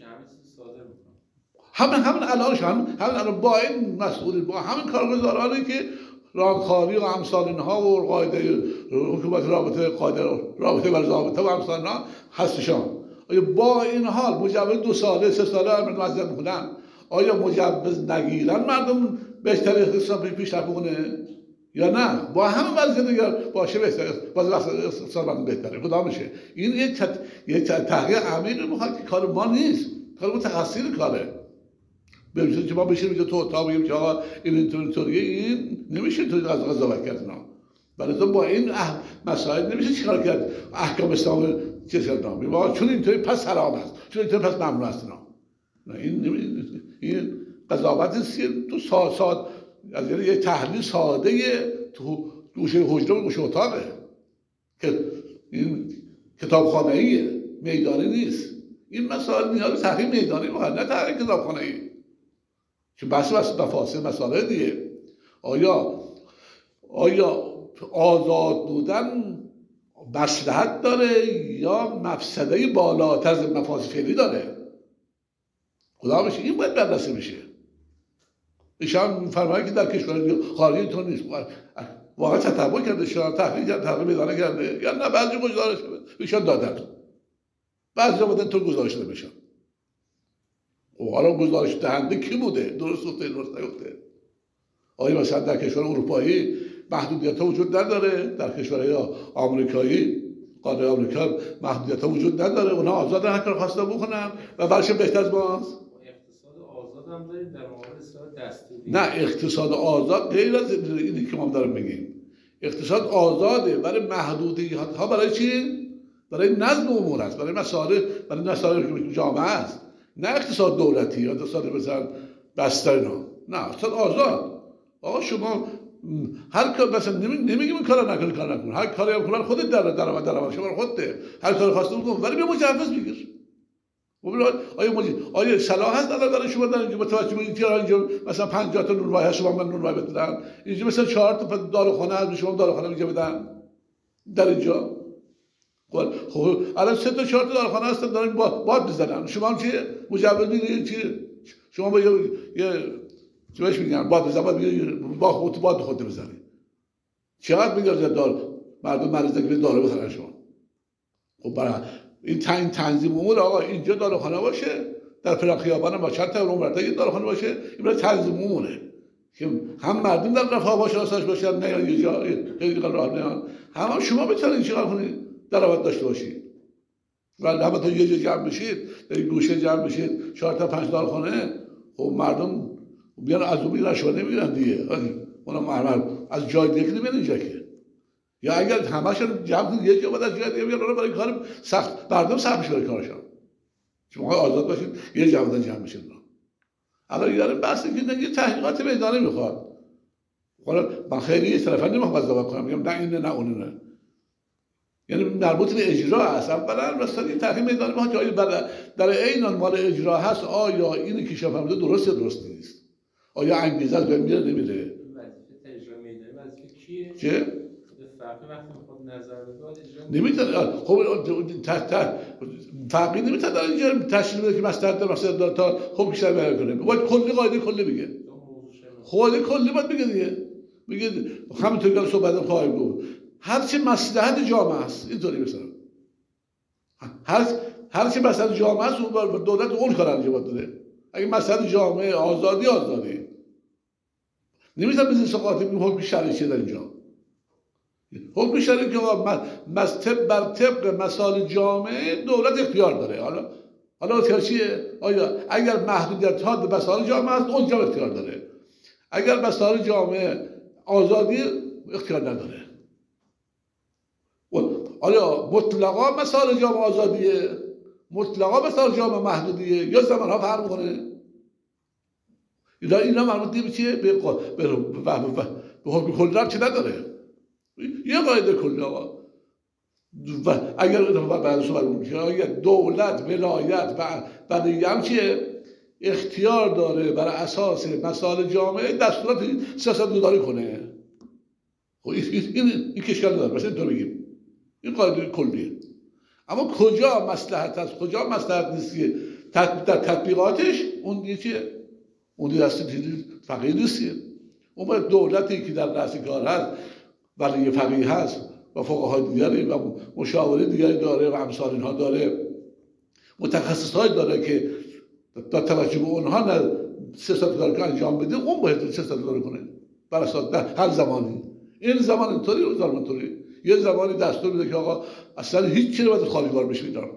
همین همین الانش هم همین الان با این مسئولی با همین کارگزارانی که راهکاری و امثال اینها و قاعده حکومت رابطه قاعده رابطه بر ضابطه و امثال اینها هستشان، آیا با این حال مجوز دو ساله سه ساله هم وضع میکنن، آیا مجوز نگیرن مردم بهتری اقتصاد پیشرفت کنه یا نه؟ با همه وضعیت دیگر باشه بهتره، باز وقت اقتصاد بهتره کدامشه؟ این یه تت... یه تحقیق عمیق میخواد که کار ما نیست، کار متخصص کاره. ببینید که ما بشیم اینجا تو اتاق بگیم که آقا این اینطوریه، این نمیشه تو از قضاوت کرد نه. برای با این اح... مسائل نمیشه چیکار کرد؟ احکام اسلام چه شدن؟ ما چون اینطوری پس حرام است، چون اینطوری پس ممنوع است نه. نه این نمی... این قضاوت است تو سا... سا... از یه تحلیل ساده تو گوشه حجره و گوشه اتاقه که این کتابخانه‌ایه، میدانی نیست. این مسائل نیاز به تحقیق میدانی میخواد، نه تحقیق کتابخانه‌ای که بحث بحث مفاسد مسائل دیگه. آیا آیا آزاد بودن مصلحت داره یا مفسده بالاتر از مفاسد فعلی داره؟ خدا بشه این باید بررسی بشه. ایشان می‌فرماید که در کشور خارجی اینطور نیست، واقعا تتبع کرده شما تحقیق کرده تحقیق میدانه کرده یا نه بعضی گزارش ایشان دادن، بعضی ها بودن تو گزارش داده بشن. و حالا گزارش دهنده کی بوده؟ درست گفته درست نگفته؟ آیا مثلا در کشور اروپایی محدودیت ها وجود نداره؟ در کشورهای آمریکایی قاره آمریکا محدودیت ها وجود نداره؟ اونها آزاد هر کار خواستن بکنن و برش بهتر از ماست؟ هم داریم در مقابل اقتصاد دستوری. نه اقتصاد آزاد غیر از اینی که ما داریم میگیم. اقتصاد آزاده برای محدودیت ها، برای چی؟ برای نظم امور است، برای مسائل برای مسائل جامعه است، نه اقتصاد دولتی یا اقتصاد مثلا بستر نه نه اقتصاد آزاد. آقا شما هر کار مثلا نمیگیم این کارو نکنی کار نکن، هر کاری هم کنن خودت در درآمد درآمد شما خودت هر کاری خواسته بکن ولی به مجوز بگیر. آیا مجید آیا صلاح هست الان برای شما در اینجا متوجه بشید که اینجا مثلا پنجاه تا نورمای هست شما من نورمای بدن، اینجا مثلا چهار تا داروخانه هست شما داروخانه اینجا بدن در اینجا؟ خب الان سه تا چهار تا داروخانه هستن دارن باد میزنن، شما هم چیه مجوز میگیرید چیه؟ شما با یه چی بهش میگن باد میزنن، باد با خود باد خود بزنید. چقدر میگه دار مردم مریضه که به دارو بخرن شما. خب برای این این تنظیم امور آقا اینجا داروخانه باشه، در فلان خیابان با چند تا اونورتا یه داروخانه باشه، این برای تنظیم اموره که هم مردم در رفاه باشه آسایش باشن، نه یه جا خیلی راه نه هم, هم شما بتونید چیکار کنید درآمد داشته باشید. ولی هم تو یه جا جمع بشید، در گوشه جمع بشید، چهار تا پنج داروخانه، خب مردم بیان از اون میرن شما نمیگیرن دیگه. اونا مردم از جای دیگه نمیان اینجا که، یا اگر همه‌شون جمع کنید یه جا بعد از جای دیگه بیان برای کار سخت مردم سخت میشه برای کارشون. شما آزاد باشید یه جمع جمع بشید. الان یارو بحثی که دیگه تحقیقات میدانی میخواد. حالا من خیلی یه طرفا نمیخوام قضاوت کنم، میگم نه اینه نه اونه، یعنی مربوط به اجرا است. اولا مثلا این تحقیق میدانی ما جایی در در عین مال اجرا هست، آیا این که شما فهمیده درست درست نیست، آیا انگیزه از بین میره نمیره. وظیفه اجرا میدانی وظیفه کیه؟ چه؟ فرقی وقتی میخواد نظر بده اجرا نمیتونه. خب تحت فرقی نمیتونه در اینجا تشریح بده که مصلحت داره مصلحت داره تا خوب بیشتر بیان کنه. باید کلی قاعده کلی بگه. قاعده کلی باید بگه دیگه. بگه همینطور که صحبت خواهیم گفت هر چی مصلحت جامعه است اینطوری مثلا هر هر چی مصلحت جامعه است اون دولت اون کار انجام بده. اگه مصلحت جامعه آزادی آزادی نمیتونه بزنس قاطی میگه حکم شرعی چیه در اینجا. حکم شرعی که مذهب بر طبق مسائل جامعه دولت اختیار داره. حالا حالا اختیار چیه؟ آیا اگر محدودیت ها به مسائل جامعه است اونجا اختیار داره، اگر مسائل جامعه آزادی اختیار نداره. آیا مطلقا مسائل جامعه آزادیه، مطلقا مسائل جامعه محدودیه، یا زمان ها فرق کنه؟ اینا اینا مربوط به چیه؟ به به به حکم کلی چه نداره. یه قاعده کلی آقا و اگر بعد صحبت می‌کنه اگر دولت ولایت و برای هم چیه اختیار داره بر اساس مسائل جامعه دستورات سیاستگذاری کنه. خب این این این کشکل داره مثلا اینطور بگیم این قاعده کلیه. اما کجا مصلحت است کجا مصلحت نیست که در تطبیقاتش اون دیگه چیه اون دیگه دست فقیه نیستیه. اون باید دولتی که در رأس کار هست ولی یه فقیه هست و فقهای دیگری و مشاوره دیگری داره و امثال اینها داره، متخصص‌های داره که با توجه به اونها نه سیاستگذاری انجام بده، اون باید سیاستگذاری کنه بر اساس در هر زمانی. این زمان اینطوری اون زمان اینطوری. یه زمانی دستور میده که آقا اصلا هیچ چیزی نباید خالیگار بشه اینا.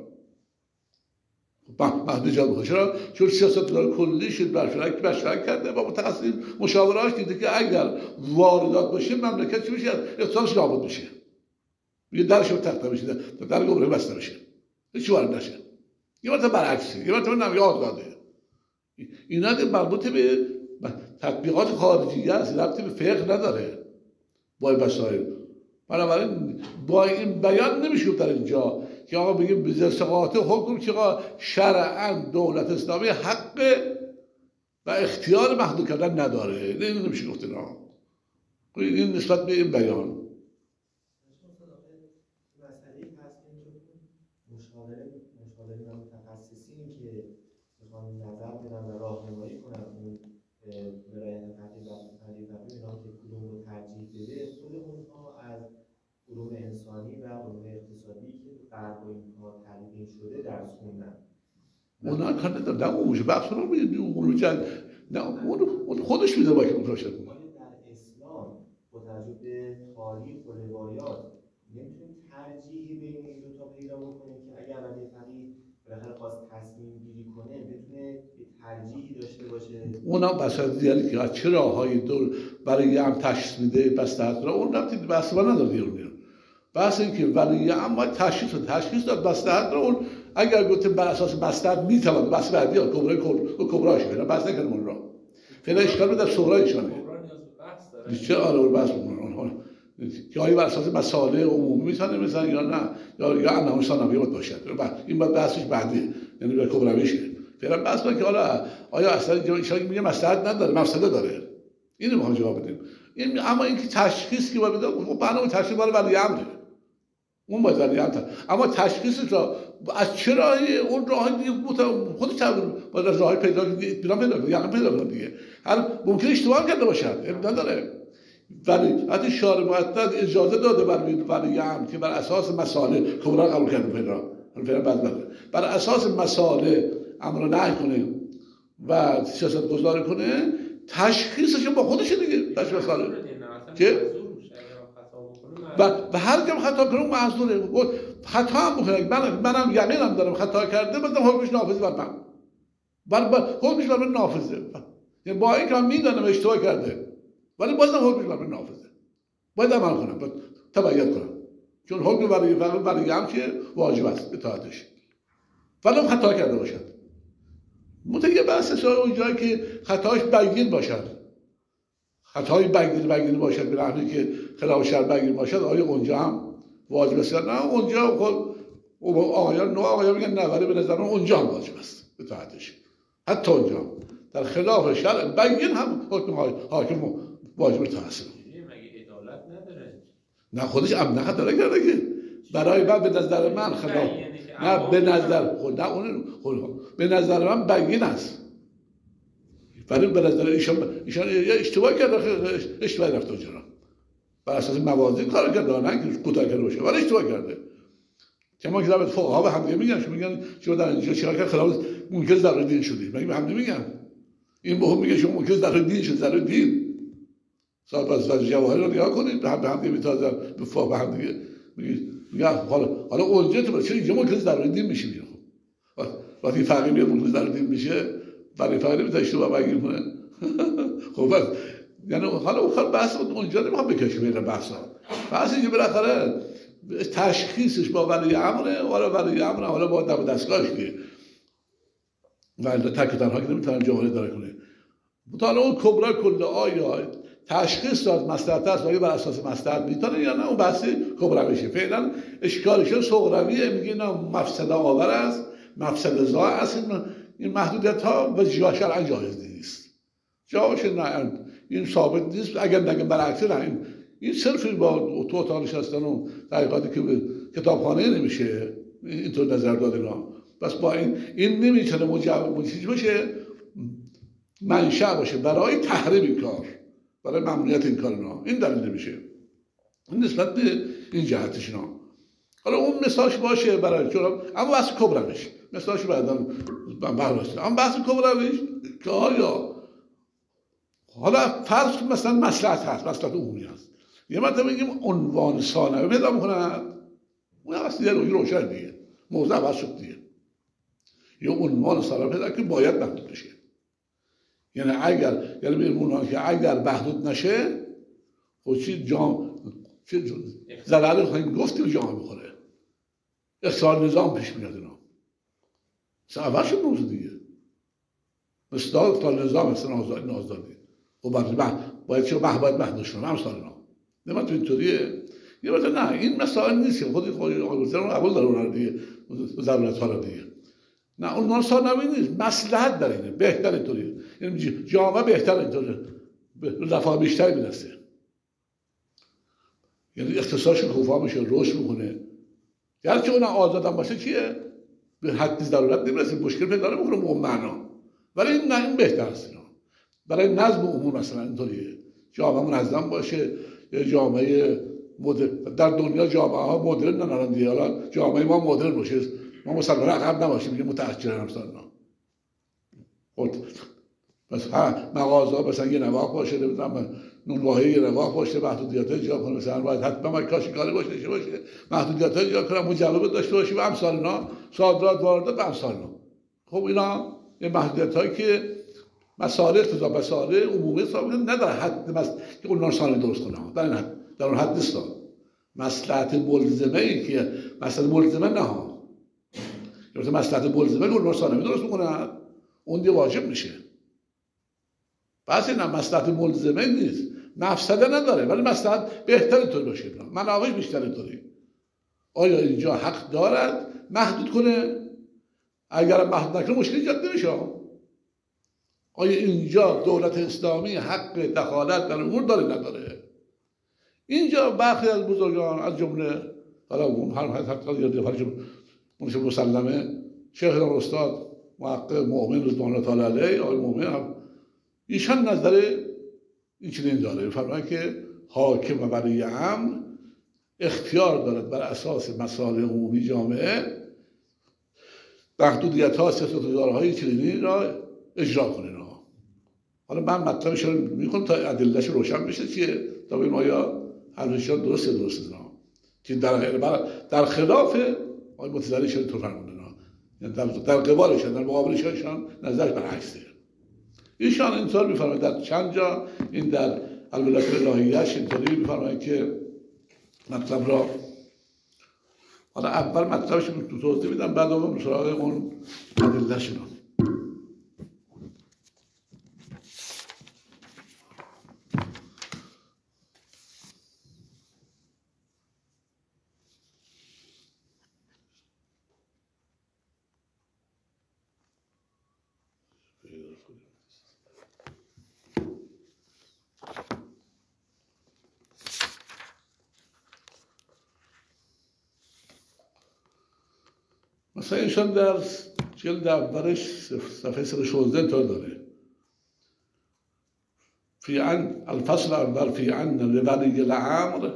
مهدی جان بخواه چرا؟ چون سیاستگذار کلی شد برشرک برشرک کرده با متخصصین مشاورهاش دیده که اگر واردات باشه مملکت چی بشه؟ اقتصادش نابود میشه. یه درش رو تخته بشه، در گمره بسته بشه. هیچ وارد نشه. یه مرتبه برعکسه، یه مرتبه نمیگه آزاده. اینا مربوط به تطبیقات خارجی است، ربطی به فقه نداره. با این مسائل. بنابراین با این بیان نمیشه در اینجا که آقا بگیم بزرس قاطع حکم که آقا شرعاً دولت اسلامی حق و اختیار محدود کردن نداره. این نمیشه گفت اینا. این نسبت به این بیان. مشاورین و متخصصین که میخوان نظر بدن و راهنمایی کنن اون ولایت فقیه و خلیفه اینا که کدوم رو ترجیح بده، خود اونها از علوم انسانی و علوم اقتصادی که غرب و اینها تعلیم شده درس خوندن. اونا کار ندارن، نه اون بخش رو میدونی اون جد نه اون خودش میده با که اون رو شد. در اسلام با توجه به تاریخ و روایات نمیتونیم ترجیحی بین این دو تا پیدا بکنیم که اگر ولی فقیه بالاخره خواست تصمیم گیری کنه بتونه یه ترجیحی داشته باشه. اونا بس از دیگری که چه راههای دور برای هم تشخیص میده بسته‌ات را اون ربطی بحث با نداره دیگه. بحث این که ولی اما تشخیص تشخیص داد بسته‌ات را اون اگر گفتیم بر اساس بسته‌ات میتونه بس بعدی کبرای کبراش کنه بس نکنه اون را. فعلا اشکال در صغرایشانه. چه آره اون بحث اون که آیا بر اساس مسائل عمومی میتونه مثلا یا نه یا یا انه ثانوی باید باشد. این بعد بحثش بعدی یعنی به کبرویشه. فعلا بحث که حالا آیا اصلا ایشان میگه مصلحت نداره مفسده داره. اینو میخوام جواب بدیم. این اما اینکه تشخیص که باید بده برنامه تشخیص برای ولی امره. اون باید ولی امر اما تشخیص را از چه راهی اون راهی خودش باید از راهی پیدا کنه پیدا پیدا کنه یعنی پیدا کنه دیگه. هر ممکن اشتباه کرده باشد نداره. ولی حتی شارع مقدس اجازه داده برای ولی امر که بر اساس مسائل کبرا قبول کرده فعلا فعلا بر اساس مسائل امر و نهی کنه و سیاست گذاری کنه، تشخیصش با خودش دیگه تشخیص مسائل که و و هر کم خطا کنه اون معذوره. خطا هم بکنه، من منم یقینم دارم خطا کرده، مثلا حکمش نافذه بر من، بر حکمش بر من نافذه، یعنی با اینکه من میدونم اشتباه کرده ولی بازم حکمش بر من نافذه، باید عمل کنم، باید تبعیت کنم، چون حکم برای فقط برای هم که واجب است اطاعتش ولو خطا کرده باشد. متأکد بحث اون جایی که خطاش بیان باشد، خطای بیان بیان باشد به نحوی که خلاف شرع بیان باشد، آیا اونجا هم واجب است؟ نه اونجا خود آقایان نو آقایان میگن نه، ولی به نظر من اونجا هم واجب است اطاعتش، حتی اونجا در خلاف شرع بیان هم حکم حاکم واجب تحصیل. مگه عدالت نداره؟ نه خودش امنیت داره کرده که برای من به نظر من خلاف نه به نظر خود نه اون به نظر من بیان است، ولی به نظر ایشان ایشان یا اشتباه کرده، اشتباه رفت اونجا بر اساس موازین کار کرده، نه اینکه کوتاه کرده باشه ولی اشتباه کرده. که ما که در فقها به همدیگه میگن شما میگن شما در اینجا چرا خلاف ممکن ضرر دین شدی، مگه به هم نمیگن؟ این بهم میگه شما ممکن ضرر دین شد، ضرر دین صاحب از جواهر رو نگاه کنید به هم به هم دیگه میتازن به فقها به هم دیگه میگه حالا حالا اونجا تو چرا اینجا ممکن ضرر دین میشه؟ میگه خب وقتی فقیه میگه ممکن ضرر دین میشه برای فقیه میتونه اشتباه بگیر کنه. خب بس یعنی حالا اون بحث اونجا نمیخوام بکشیم این بحثا، بحث اینجا بالاخره تشخیصش با ولی امره، حالا ولی امره حالا با دم دستگاهش که ولی تک تنها که نمیتونن جمهوری داره کنه. مطالعه اون کبرا کل آیا تشخیص داد مصلحت است آیا بر اساس مصلحت میتونه یا نه، اون بحث کبرا میشه. فعلا اشکالش صغرویه، میگه نه مفسده آور است، مفسده زا است، این محدودیت ها و جا شرعا جایز نیست، جاش نه این ثابت نیست. اگر نگه برعکس نه این این صرف با تو اتاق نشستن و تحقیقاتی که به کتابخانه نمیشه اینطور نظر دادن، بس با این این نمیتونه مجوز باشه منشأ باشه برای تحریم این کار، برای ممنوعیت این کار نه، این دلیل نمیشه. این نسبت به این جهتش نه. حالا اون مثالش باشه برای چون اما بحث کبروش مثالش بعداً بحث اما بحث کبروش که آیا حالا فرض مثلا مصلحت هست، مصلحت عمومی هست، یه مرتبه میگیم عنوان ثانوی پیدا میکنن، اون اصلا دیگه روی روشن دیگه موضوع عوض شد دیگه، یا عنوان ثانوی پیدا که باید محدود بشه. یعنی اگر یعنی میگم که اگر محدود نشه خب چی جام چه ضرر خواهیم گفتیم جامعه میخوره، اصلاح نظام پیش میاد اینا اصلا عوض شد موضوع دیگه، مثل تا نظام اصلا آزادی و باید چه باید محدود شدن هم سال اینا نمید تو اینطوریه. یه وقت نه این مسائل نیست که خودی خودی آگوزتر قبول داره اون دیگه ضرورت ها دیگه، نه اون نان ثانوی نیست، مصلحت در اینه، بهتر اینطوریه، یعنی جامعه بهتر اینطوریه رفاه بیشتری میرسه، یعنی اقتصادش خوفا میشه، رشد میکنه، یعنی که اون آزادم باشه چیه به حد ضرورت نمیرسه، مشکل پیدا نمیکنه به اون معنا، ولی این نه این بهتر است اینا برای نظم امور مثلا اینطوریه، جامعه منظم باشه، یه جامعه مدرن در دنیا جامعه ها مدرن ندارن دیگه، حالا جامعه ما مدرن باشه، ما مسلمان عقب نباشیم میگه متأخرن مثلا خود بس ها مغازه مثلا یه نواخت باشه، نمیدونم نونواهی یه نواخت باشه، محدودیت اجرا کنه، مثلا باید حتما کاشیکاری باشه باشه محدودیت اجرا کنه، مجوز داشته باشه و امثال اینا، صادرات واردات و امثال اینا. خب اینا یه محدودیت هایی که مسائل اقتضا مسائل عمومی ثابت نداره، حد مس که اون سال درست کنه در این حد در اون حد نیست، مصلحت ملزمه ای که مصلحت ملزمه نه ها، مثلا مصلحت ملزمه که اون سال درست میکنه اون دیگه واجب میشه، پس این مصلحت ملزمه نیست، مفسده نداره ولی مصلحت بهتر طور باشه، منافعش بیشتر طوری. آیا اینجا حق دارد محدود کنه؟ اگر محدود نکنه مشکلی ایجاد نمیشه. آیا اینجا دولت اسلامی حق دخالت در امور داره نداره؟ اینجا برخی از بزرگان از جمله حالا اون هر حتی یاد فرض اون مسلمه شیخ استاد محقق مؤمن رضوان الله تعالی علیه آقای مؤمن هم ایشان نظر این چنین داره، فرمان که حاکم و ولی امر اختیار دارد بر اساس مصالح عمومی جامعه محدودیت ها سیاستگزارهای چنینی را اجرا کنه. حالا من مطلبش رو میکنم تا ادلهش روشن بشه چیه، تا ببینیم آیا حرفشان درسته درسته نه که در در خلاف آقای متزری شده تو فرمونده نه، یعنی در در قبالشان در مقابلشان نظرش برعکسه. ایشان اینطور میفرماید در چند جا این در الولایت الهیه‌اش اینطوری میفرماید که مطلب را حالا اول مطلبش رو توضیح میدم بعد اون سراغ اون ادله‌اش رو. مثلا ایشان در جلد اولش صفحه صد و شانزده تا داره فی عن الفصل اول فی عن لولی الامر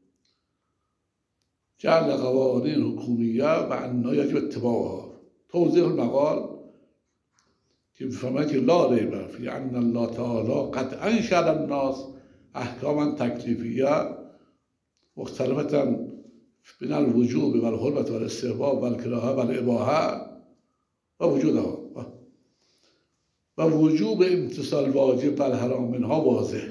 جعل قوانین حکومیه و عنا یجب اتباعها. توضیح المقال که بفهمه که لا ریب فی عن الله تعالی قد انشأ الناس احکاما تکلیفیه مختلفة بین الوجوب و الحرمت و الاستحباب و الکراهه و الاباحه و وجودها و وجوب امتثال واجب و الحرام منها واضح.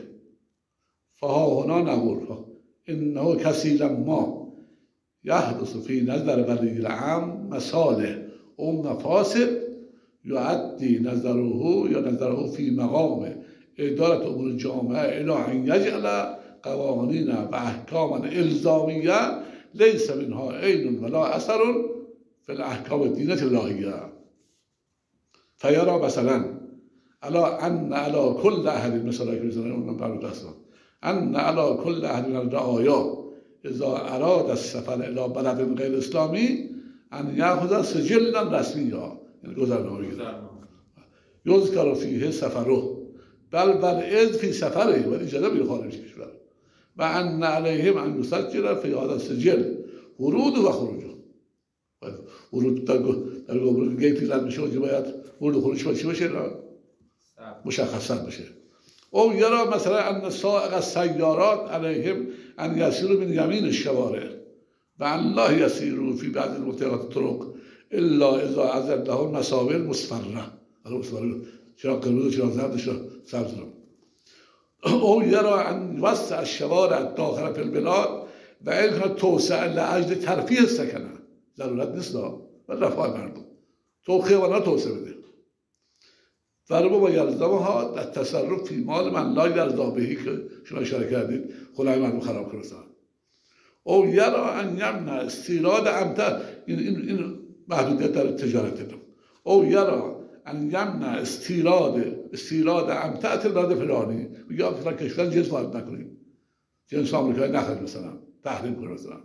فها هنا نقول انه کثیرا ما یحدث فی نظر ولی الامر مصالح او مفاسد یؤدی نظره یا نظره فی مقام اداره امور الجامعه الی ان یجعل قوانین و احکاما الزامیه لیس منها عین ولا اثر فی الاحکام الدینیة الالهیه. فیرا مثلا الا ان علی کل احد مثلا که میزنه اون برای دستان ان علی کل احد من الرعایا اذا اراد السفر الى بلد غیر اسلامی ان یاخذ سجلا رسمیا، یعنی گذرنامه بگیره یذکر فیه سفره بل بل اذ فی سفره ولی اجازه بگیره خارج کشور و ان علیهم ان یسجل فی هذا السجل ورود و خروج. ورود در در گیتی رد میشه و باید ورود و خروج چی باشه؟ مشخصا بشه. او یرا مثلا ان سائق السیارات علیهم ان یسیروا من یمین الشوارع و ان لا یسیروا فی بعض المنطقات الطرق الا اذا اذن له المساوی المصفره. چرا قرمز چرا زرد چرا سبز رو. او یرا ان وسع الشوارع داخل فی البلاد و این توسعه لاجل ترفیه السکنه، ضرورت نیست و رفاه مردم تو خیابانا توسعه بده. ضرب و یلزمها در تصرف فی مال من لا یرضا بهی که شما اشاره کردید خلای مردم خراب کنه. او یرا ان یمنع استیراد امتع، این این این محدودیت در تجارت دارم. او یرا ان یمنع استیراد استیراد امتع البلد فلانی، میگه فلان کشور جنس وارد نکنیم، جنس آمریکایی نخرید مثلا، تحریم کنه مثلا.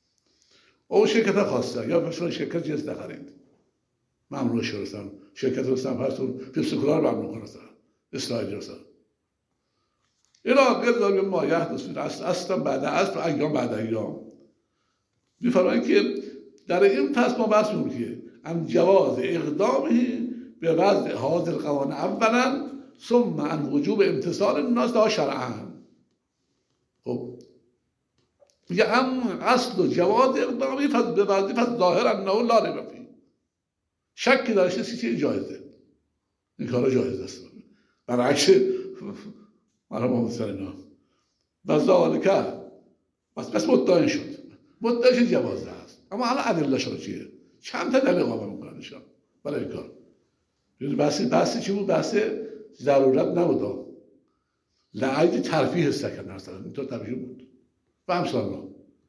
او شرکت خاصه یا مثلا شرکت جنس نخرید، ممنوع شده مثلا شرکت مثلا فرسون فیلسوکولار ممنوع کنه مثلا اسرائیل مثلا. اینا غیر داریم ما یحدث فی اصل اصلا بعد اصل و ایام بعد ایام. میفرمایند که در این فصل ما بحث می‌کنیم که ان جواز اقدامه به وضع حاضر القوانین اولا ثم ان وجوب امتثال الناس لها شرعا. خب میگه ام اصل جواز اقدامی فضل به وضعی فضل ظاهر انه لا ریب فیه، شکی درش نیست که این جایزه، این کارا جایز است برعکس مرحوم محمد اینا و ذالک بس بس مدعی شد مدعی شد جوازه است. اما الان ادله شده چیه؟ چند تا دلیل قابل میکنن ایشان برای این کار. بحثی بحثی چی بود؟ بحث ضرورت نبود، لعید ترفیه سکن مثلا اینطور ترفیه بود و همسان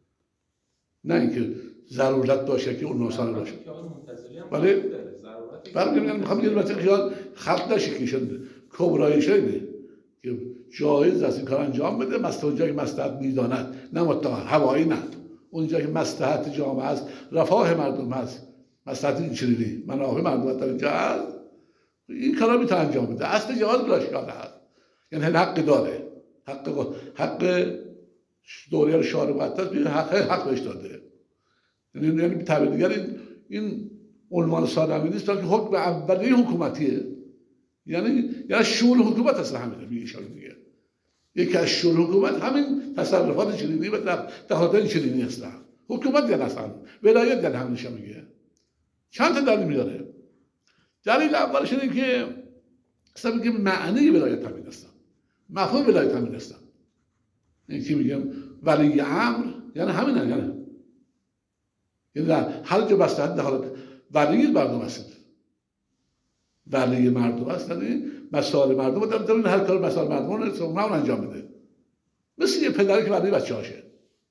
نه اینکه ضرورت باشه که اون نوسان باشه. ولی ولی من میخوام بگم مثلا خیال خلق نشه که ایشان کبرایش اینه که جایز است این کار انجام بده، مثلا اونجا که مصلحت میداند، نه متهم هوایی، نه اونجا که مصلحت جامعه است، رفاه مردم هست، مصلحت این چنینی منافع مردم در اینجا هست، این کارا میتونه انجام بده. اصل جواز بلا اشکال هست، یعنی حق داره، حق حق دوره شاه مقدس حق حق بهش داده. یعنی یعنی تعبیر دیگر این این عنوان ثانوی نیست بلکه حکم اولیه حکومتیه. یعنی یعنی شورای حکومت اصلا همینه میگه ایشون دیگه. یکی از شورای حکومت همین تصرفات چنینی و دخالت چنینی هستن. حکومت یعنی اصلا ولایت یعنی همینش میگه. چند تا دلیل میاره. دلیل اولش اینه که اصلا میگه معنی ولایت همین هستن. مفهوم ولایت همین هستن. این که میگم ولی امر یعنی همین یعنی یعنی در هر جا بستند دخالت ولی مردم هستند. ولی مردم هستند مسائل مردم در در هر کار مسائل مردم رو اون انجام میده. مثل یه پدری که ولی بچه‌هاشه.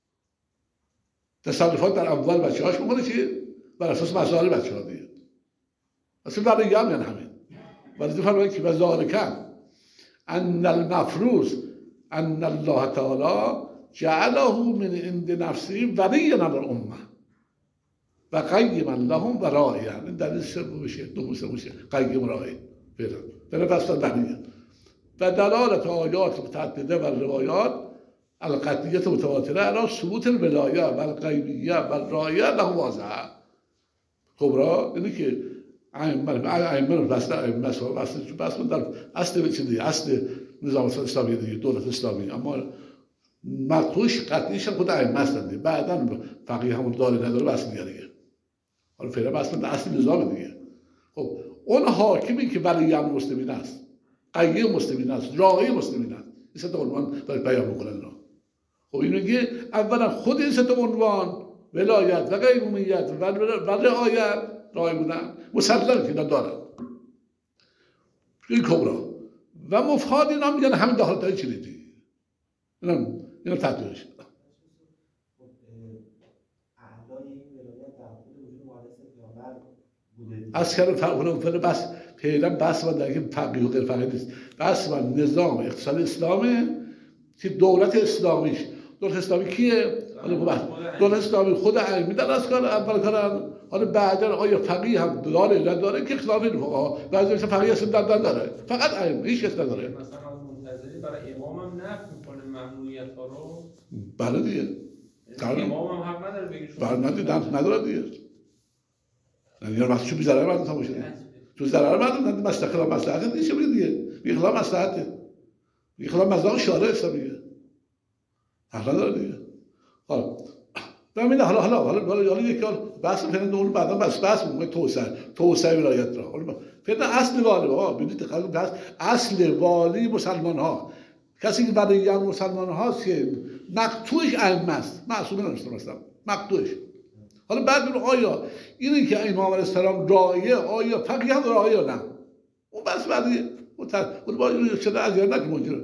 تصرفات در اول بچه‌هاش میکنه چی؟ بر اساس مسائل بچه‌ها دیگه. اصلا ولی هم یعنی همین. ولی فرمایید که وذالک ان المفروض ان الله تعالی جعله من عند نفسه ولیا للامه و قیما لهم و راعیا. این دلیل سوم میشه دوم سوم میشه قیم راعی فعلا فعلا بس دلیل و دلالت آیات متعدده و روایات القطعیه متواتره علی ثبوت الولایه و القیمیه و الراعیه له واضحه کبرا. یعنی که ائمه بس ائمه بس بس در اصل چیزی اصل نظام اسلامی دیگه دولت اسلامی اما مقطوعش قطعیش خود ائمه هستند. بعداً فقیه همون داره نداره بس دیگه. حالا فعلا بس در اصل نظام دیگه. خب اون حاکمی که ولی امر مسلمین است، قیه مسلمین است، راعی مسلمین است، این سه تا عنوان داره بیان میکنن اینا. خب این میگه اولا خود این سه تا عنوان ولایت و قیومیت و رعایت راعی بودن مسلم که دارن این کبرا و مفاد اینا میگن همین داخل های چلیدی اینا اینا تطبیقش از کار فرق بس پیدا بس و در فقیه و غیر فقیه نیست. بس و نظام اقتصاد اسلامی که دولت اسلامیش دولت اسلامی کیه؟ دولت اسلامی خود ائمه در از کار اول کارن. حالا بعدا آیا فقیه هم داره یا نداره که اختلاف این فقها بعضی مثلا فقیه اصلا در داره فقط ائمه هیچ کس نداره. مثلا از منتظری برای امام هم نفی میکنه ممنوعیت ها رو. بله دیگه امام هم حق نداره بگه شما بله نداره نداره دیگه. یعنی وقتی چون بی‌ضرر مردم تمام شده تو ضرر مردم مستقلا مصلحت نیست دیگه بیخلاف مصلحته بیخلاف مصلحت شارع اسلامیه حق نداره دیگه. حالا ببین حالا حالا حالا حالا یک کار بحث فعلا اون بعدا بس بحث میگه توسعه توسعه ولایت را. حالا فعلا اصل والی ها ببینید بحث اصل والی مسلمان ها کسی که برای یان مسلمان هاست که مقطوعش ائمه است معصومه نمیشه مثلا مقطوعش. حالا بعد ببین آیا اینی که امام علیه السلام راعیه آیا فقیه هم راعیه یا نه اون بس بعدی اون با این شده از یاد نکنه اونجا.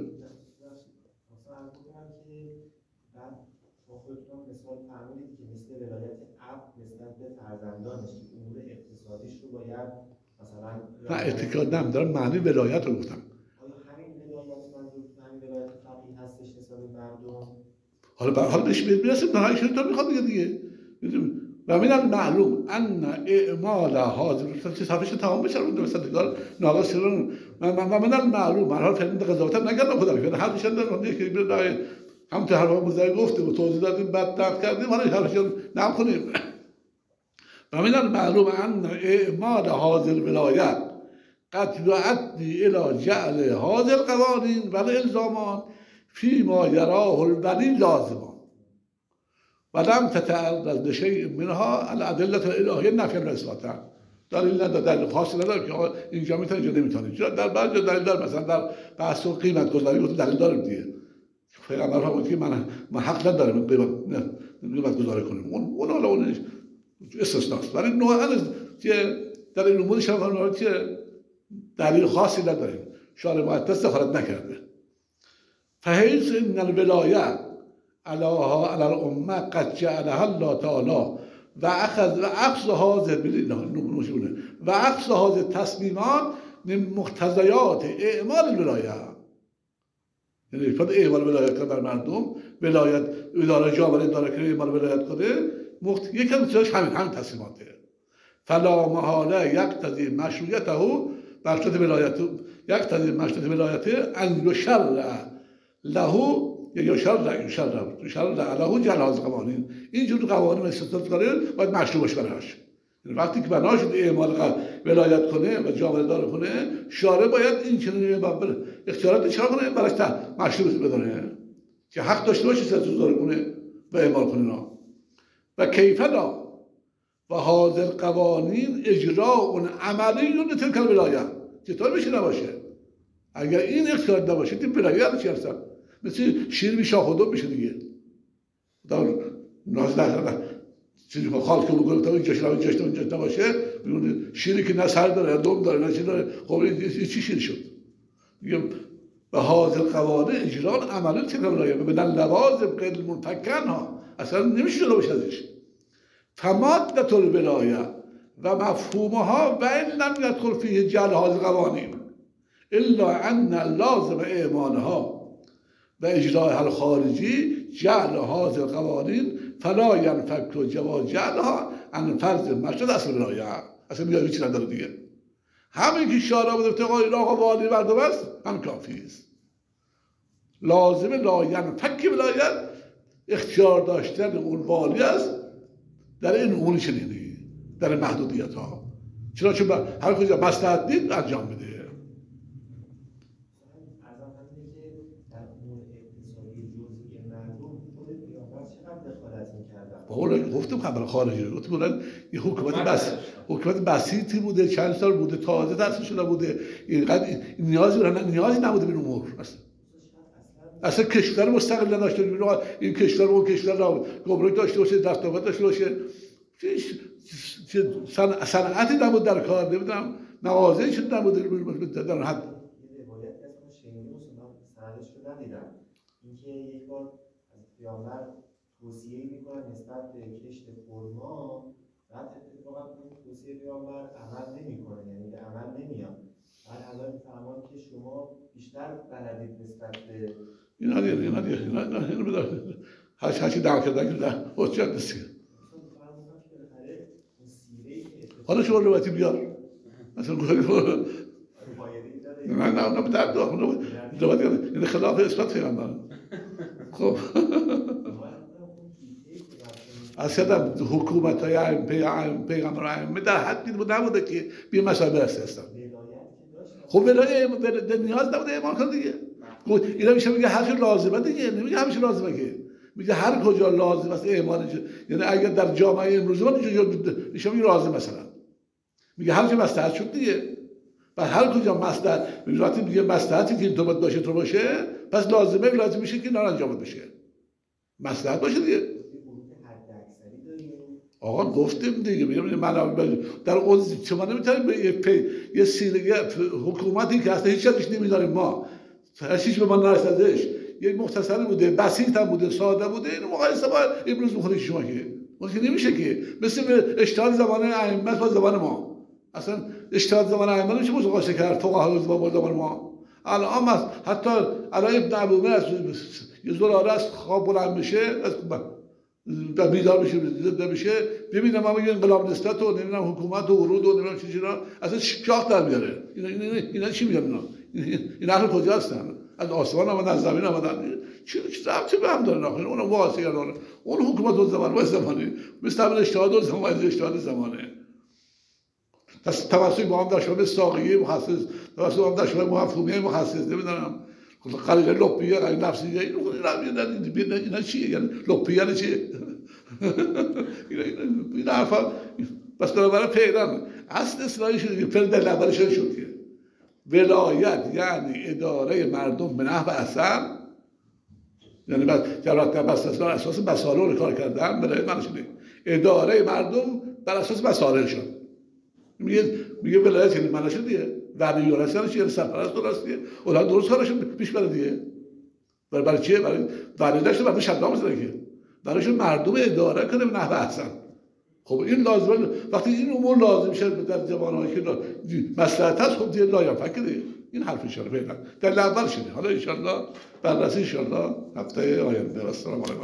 فرزندانش امور اقتصادیش رو باید مثلا نه اعتقاد نمیدارم معنی ولایت رو گفتم. آیا همین ولایت منظور همین ولایت فقیه هستش حساب مردم؟ حالا به حال بهش میرسیم نه هیچ طور میخواد دیگه دیگه و من معلوم ان اعمال حاضر چه صفحش تمام بشه اون مثلا دیگه ناقص شدن من من معلوم من حال فهمیدم قضاوت نکردم خدا که هر چیز در که برای هم تو هر موقع گفتیم و توضیح دادیم بعد نقد کردیم حالا هر چیز نمی‌خونیم. و من المعلوم ان اعمال هذه الولایت قد یؤدی الى جعل هذه القوانین و الالزامات فيما يراه الولی لازما و لم تتعرض لشيء منها الادله الالهیه نفی و اثباتا. دلیل نداره دلیل خاصی نداره که اینجا میتونه اینجا نمیتونه. در بعضی دلیل داره مثلا در بحث و قیمت گذاری گفت دلیل داره دیگه. پیغمبر فرمود که من من حق ندارم قیمت گذاری کنیم اون اون حالا اون استثناست. ولی نوعاً که در این امور شما که دلیل خاصی نداریم شارع مقدس دخالت نکرده. فحیث ان الولایه علیها علی الامه قد جعلها الله تعالی و اخذ و اخذ هذا بالنوشونه و اخذ هذا تصمیمات من مقتضیات اعمال الولایه. یعنی فقط اعمال ولایت بر مردم ولایت اداره جامعه اداره کنه اعمال ولایت کنه مخت یکم چیزش همین همین تصمیماته. فلا محاله یقتضی مشروعیته مشروعیت ولایت یقتضی مشروعیت ولایت ان یشرع له یا شرع شرع شرع علیه جلال قوانین. اینجور قوانین استثبات کنه باید مشروع باشه براش. وقتی که بنا شد اعمال ولایت کنه و جامعه دار کنه، شارع باید این چنین اختیارات چرا کنه براش مشروع بدونه که حق داشته باشه استثبات کنه و اعمال کنه. و کیف لا و هذا القوانین اجراء عملی لتلك الولایه. چطور میشه نباشه؟ اگر این اختیار نباشه این ولایت چی هستن؟ مثل شیر بی شاخ و دم میشه دیگه. در ناز نه چیزی که خالق میگه تا اینجاش نه اینجاش اونجا نباشه، شیری که نه سر داره نه دم داره نه چی داره، خب این چی شیر شد؟ میگم به هذا القوانین اجراء عملی لتلك الولایه و بدن لوازم غیر منفکنها اصلا نمیشه جلو بشه ازش. فمادة الولایه و مفهومها و این لم يدخل فيه جعل هذه القوانین الا ان لازم اعمالها و اجراءها الخارجی جعل هذه القوانین فلا ينفك جواز جعلها عن فرض مشروط اصل ولایه. اصلا میاد چیزی نداره دیگه. همین که شارع بوده اتقای آقا والی مردم است هم کافی است. لازم لا ينفك ولایت اختیار داشتن اون والی است در این امور چنینی، در محدودیت ها. چرا؟ چون هر کجا مصلحت دید انجام بده. بقول گفتم خبر خارجی رو گفتم بودن یه حکومت بس حکومت بسیطی بوده، چند سال بوده، تازه تأسیس شده بوده، اینقدر نیازی نیازی نبوده به امور. اصلا اصلا کشور مستقل نداشته، این کشور و اون کشور را گمرک داشته باشه، دستاورد داشته باشه، صنعتی نبود در کار، نمیدونم نوازه‌ای شد نبوده در حد. یه روایت اسمش شنیدیم و سندش رو ندیدم، اینکه یک بار از پیامبر توصیه‌ای میکنن نسبت به کشت خرما، بعد اتفاقا اون توصیه پیامبر عمل نمیکنه، یعنی به عمل نمیاد. بعد حالا میفهمم که شما بیشتر بلدید نسبت به اینا دیگه اینا دیگه اینا اینا اینو بدار هاش هاشی دعوا کردن که ده حجت نیست. حالا شما روایتی بیار مثلا گفتم نه نه نه در داخل روایت این خلاف اثبات پیامبر. خب اصلا حکومت های پیغمبر ائمه در حدی بود نبوده که بی مسائل هستن. خب ولایت نیاز نبوده ایمان کنه دیگه. اینا میشه میگه هر چی لازمه دیگه، نمیگه همیشه لازمه که، میگه هر کجا لازم است ایمان. یعنی اگر در جامعه امروزی ما میشه میگه لازم مثلا، میگه هر چی مصلحت شد دیگه. و هر کجا مصلحت وقتی میگه مصلحتی که تو باید باشه تو باشه، پس لازمه لازم میشه که نار انجام بشه، مصلحت باشه دیگه. آقا گفتیم دیگه، میگم من در اون شما نمیتونید به یه سینه حکومتی که اصلا هیچ چیزش نمیداریم ما، هیچ به ما نرسدش، یک مختصری بوده، بسیط هم بوده، ساده بوده، اینو مقایسه با امروز میخونه شما که ممکن نمیشه که مثل اجتهاد زمان ائمه با زمان ما. اصلا اجتهاد زمان ائمه نمیشه مقایسه کرد فقها با زمان ما. الان حتی علی ابن ابوبکر از یه زراره از خواب بلند میشه، از در بیدار بشه زنده بشه، ببینم ما میگن انقلاب نسبت و نمیدونم حکومت و ورود و نمیدونم چی چیزا اصلا شاخ در میاره. اینا اینا اینا چی میگن اینا؟ این اهل کجا هستن؟ از آسمان آمدن، از زمین آمدن، چه چه ربطی به هم داره آخه؟ اون واسه اون اون حکومت اون زمان و زمانی مثل همین اجتهاد و زمان اجتهاد زمانه. پس توسط با هم داشته به ساقیه مخصص، توسط با هم داشته مفهومی مخصص، نمیدونم قلیل لپیه قلیل نفسیه، این اینا چیه؟ یعنی لپیه یعنی چیه؟ این حرفا بس برای پیران اصل اصلاحی شده که فرد در اولش شد که ولایت یعنی اداره مردم به نحو اصل، یعنی بعد جلالت بس اصلا اساس مسائل رو کار کردن برای من شده اداره مردم بر اساس مسائل شد. میگه میگه ولایت یعنی من شد دیگه، ولی یونسیان چیه؟ سرپرست درست دیگه، اولاد درست کارش پیش بره دیگه. برای برای چیه؟ برای ولی داشته برای شدام زده که برایشون مردم اداره کنه به نحو احسن. خب این لازمه، وقتی این امور لازم میشه در زمانهایی که مصلحت هست، خب دیگه لایم فکره این حرف اشاره فعلا در اول شده. حالا ان شاء الله بررسی ان شاء الله هفته آینده. السلام علیکم.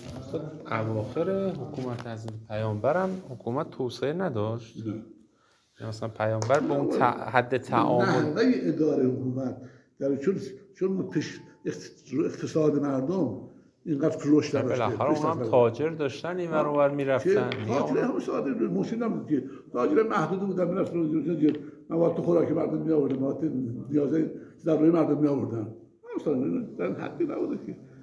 اواخر حکومت از پیامبرم حکومت توسعه نداشت. مثلا پیامبر به اون حد تعامل نحوه اداره حکومت در چون چون اقتصاد مردم اینقدر رشد داشته. بالاخره اون هم تاجر داشتن این ور اونور میرفتن. تاجر هم ساده موسیم هم که تاجر محدود بودن میرفت مواد خوراکی مردم می آوردن، مواد نیازه ضروری مردم می آوردن. اصلا در حدی نبوده که